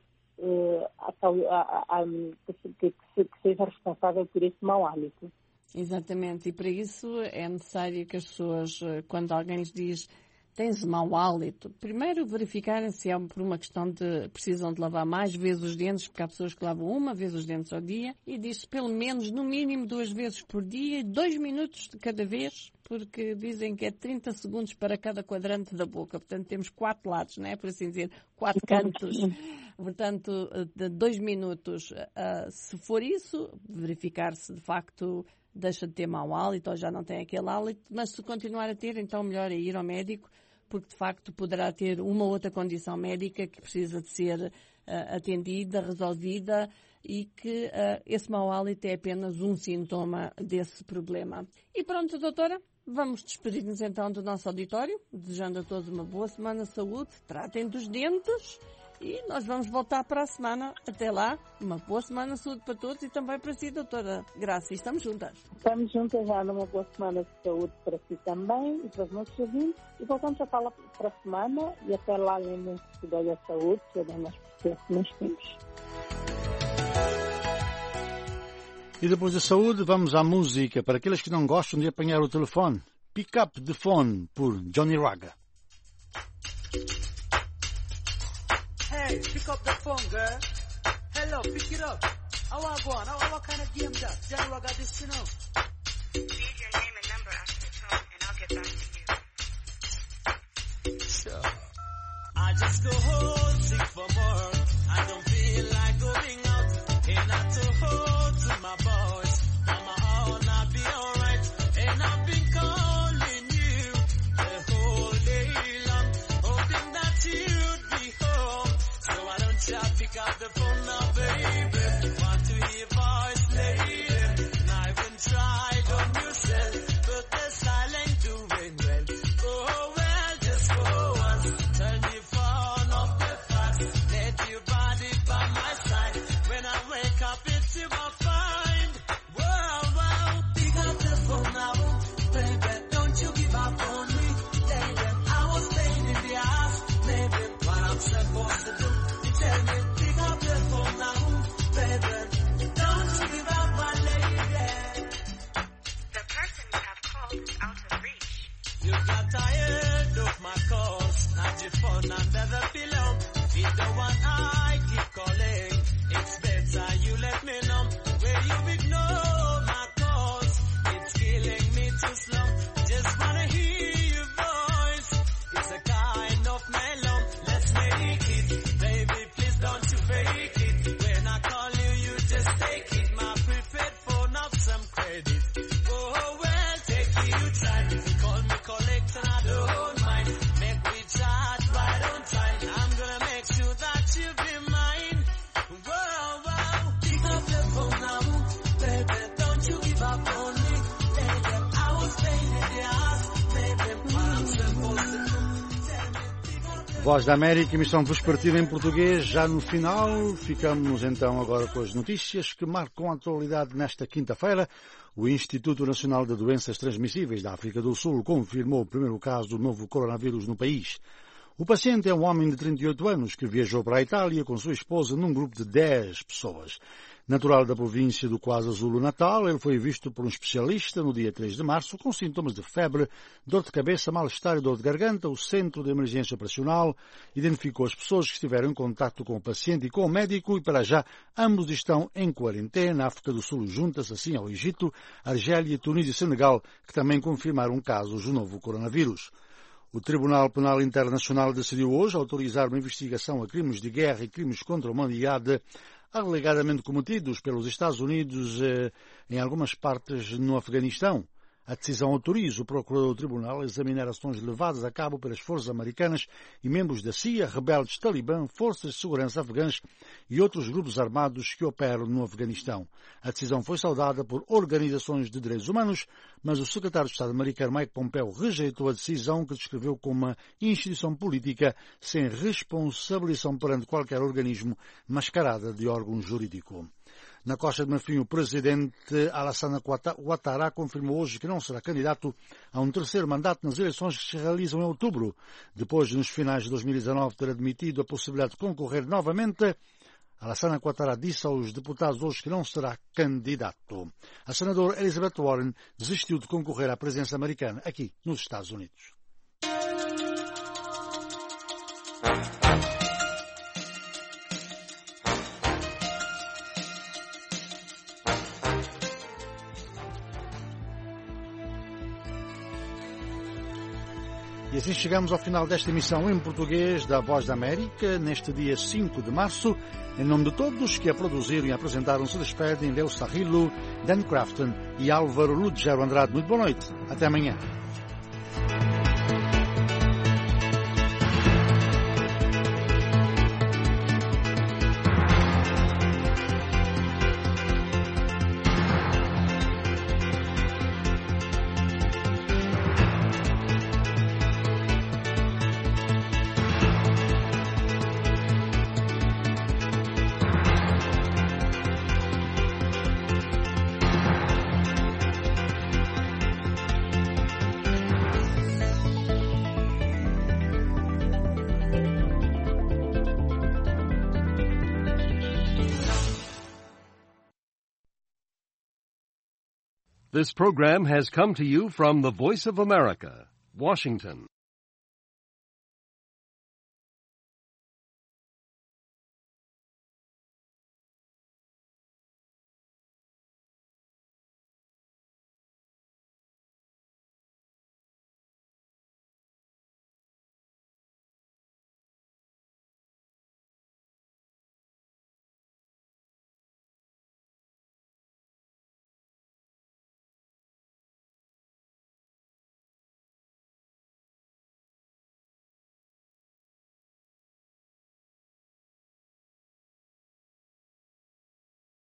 que seja responsável por esse mau hálito. Exatamente, e para isso é necessário que as pessoas, quando alguém lhes diz tens mau hálito, primeiro verificarem se é por uma questão de precisam de lavar mais vezes os dentes, porque há pessoas que lavam uma vez os dentes ao dia, e diz pelo menos, no mínimo, 2 vezes por dia, 2 minutos de cada vez, porque dizem que é 30 segundos para cada quadrante da boca, portanto temos 4 lados, não é? Por assim dizer, 4 cantos, portanto, de 2 minutos. Se for isso, verificar se de facto deixa de ter mau hálito ou já não tem aquele hálito, mas se continuar a ter, então melhor é ir ao médico, porque de facto poderá ter uma outra condição médica que precisa de ser atendida, resolvida, e que esse mau hálito é apenas um sintoma desse problema. E pronto, doutora, vamos despedir-nos então do nosso auditório, desejando a todos uma boa semana de saúde, tratem dos dentes e nós vamos voltar para a semana. Até lá, uma boa semana de saúde para todos e também para si, doutora Graça. E estamos juntas. Estamos juntas já numa boa semana de saúde para si também e para os nossos ouvintes. E voltamos a falar para a semana e até lá, lembrem-se que cuidar da saúde, que é da nossa processo que nós temos. E depois da saúde, vamos à música para aqueles que não gostam de apanhar o telefone. Pick Up the Phone, por Johnny Raga. Hey, pick up the phone, girl. Hello, pick it up. I want to go on. What kind of game that? Johnny Raga this, you know. Leave your name and number after the tone, and I'll get back to you. Sure. I just go home, sick for more. I don't feel like going out. Ain't not to hold to my boys. On my own, I'll be alright. And I've been calling you the whole day long, hoping that you'd be home. So why don't you pick up the phone now, baby? Want to hear your voice, lady? And I even tried on yourself, but the silent doing well. Oh well, just for once, turn your phone off the fast. Let your body by my side. When I wake up, it's you I find. Whoa, whoa, pick up the phone now, baby. Don't you give up on me, lady. I was pain in the ass, maybe what I'm supposed to do. You tell me, pick up the phone now, baby. Don't you give up, my lady. The person you have called is out of reach. You got tired of my calls, not your phone under the pillow. Be the one I keep calling. It's better you let me know where you ignore my calls. It's killing me too slow. Just wanna hear your voice. It's a kind of mellow. Let's make it, baby. Please don't you fake it. When I call you, you just take it. My prepared phone up some credit. Oh well, take it, you try. Call me collect and I don't mind. Make we chat right on time. I'm gonna make sure that you be mine. Whoa, whoa, pick up the phone now, baby. Don't you give up on me, baby. I was pain in the ass, baby. What I'm supposed to do. Voz da América, emissão vespertina em português, já no final. Ficamos então agora com as notícias que marcam a atualidade nesta quinta-feira. O Instituto Nacional de Doenças Transmissíveis da África do Sul confirmou o primeiro caso do novo coronavírus no país. O paciente é um homem de 38 anos que viajou para a Itália com sua esposa num grupo de 10 pessoas. Natural da província do KwaZulu-Natal, ele foi visto por um especialista no dia 3 de março com sintomas de febre, dor de cabeça, mal-estar e dor de garganta. O Centro de Emergência Operacional identificou as pessoas que estiveram em contato com o paciente e com o médico e, para já, ambos estão em quarentena. A África do Sul junta-se assim ao Egito, Argélia, Tunísia e Senegal, que também confirmaram casos do novo coronavírus. O Tribunal Penal Internacional decidiu hoje autorizar uma investigação a crimes de guerra e crimes contra a humanidade alegadamente cometidos pelos Estados Unidos em algumas partes no Afeganistão. A decisão autoriza o procurador do tribunal a examinar ações levadas a cabo pelas forças americanas e membros da CIA, rebeldes talibã, forças de segurança afegãs e outros grupos armados que operam no Afeganistão. A decisão foi saudada por organizações de direitos humanos, mas o secretário de Estado americano Mike Pompeo rejeitou a decisão, que descreveu como uma instituição política sem responsabilização perante qualquer organismo mascarada de órgão jurídico. Na Costa de Marfim, o presidente Alassane Ouattara confirmou hoje que não será candidato a um terceiro mandato nas eleições que se realizam em outubro. Depois de, nos finais de 2019, ter admitido a possibilidade de concorrer novamente, Alassane Ouattara disse aos deputados hoje que não será candidato. A senadora Elizabeth Warren desistiu de concorrer à presidência americana aqui nos Estados Unidos. E assim chegamos ao final desta emissão em português da Voz da América, neste dia 5 de março. Em nome de todos que a produziram e apresentaram, se despedem Deus Sarrilo, Dan Crafton e Álvaro Ludgero Andrade. Muito boa noite. Até amanhã. This program has come to you from the Voice of America, Washington.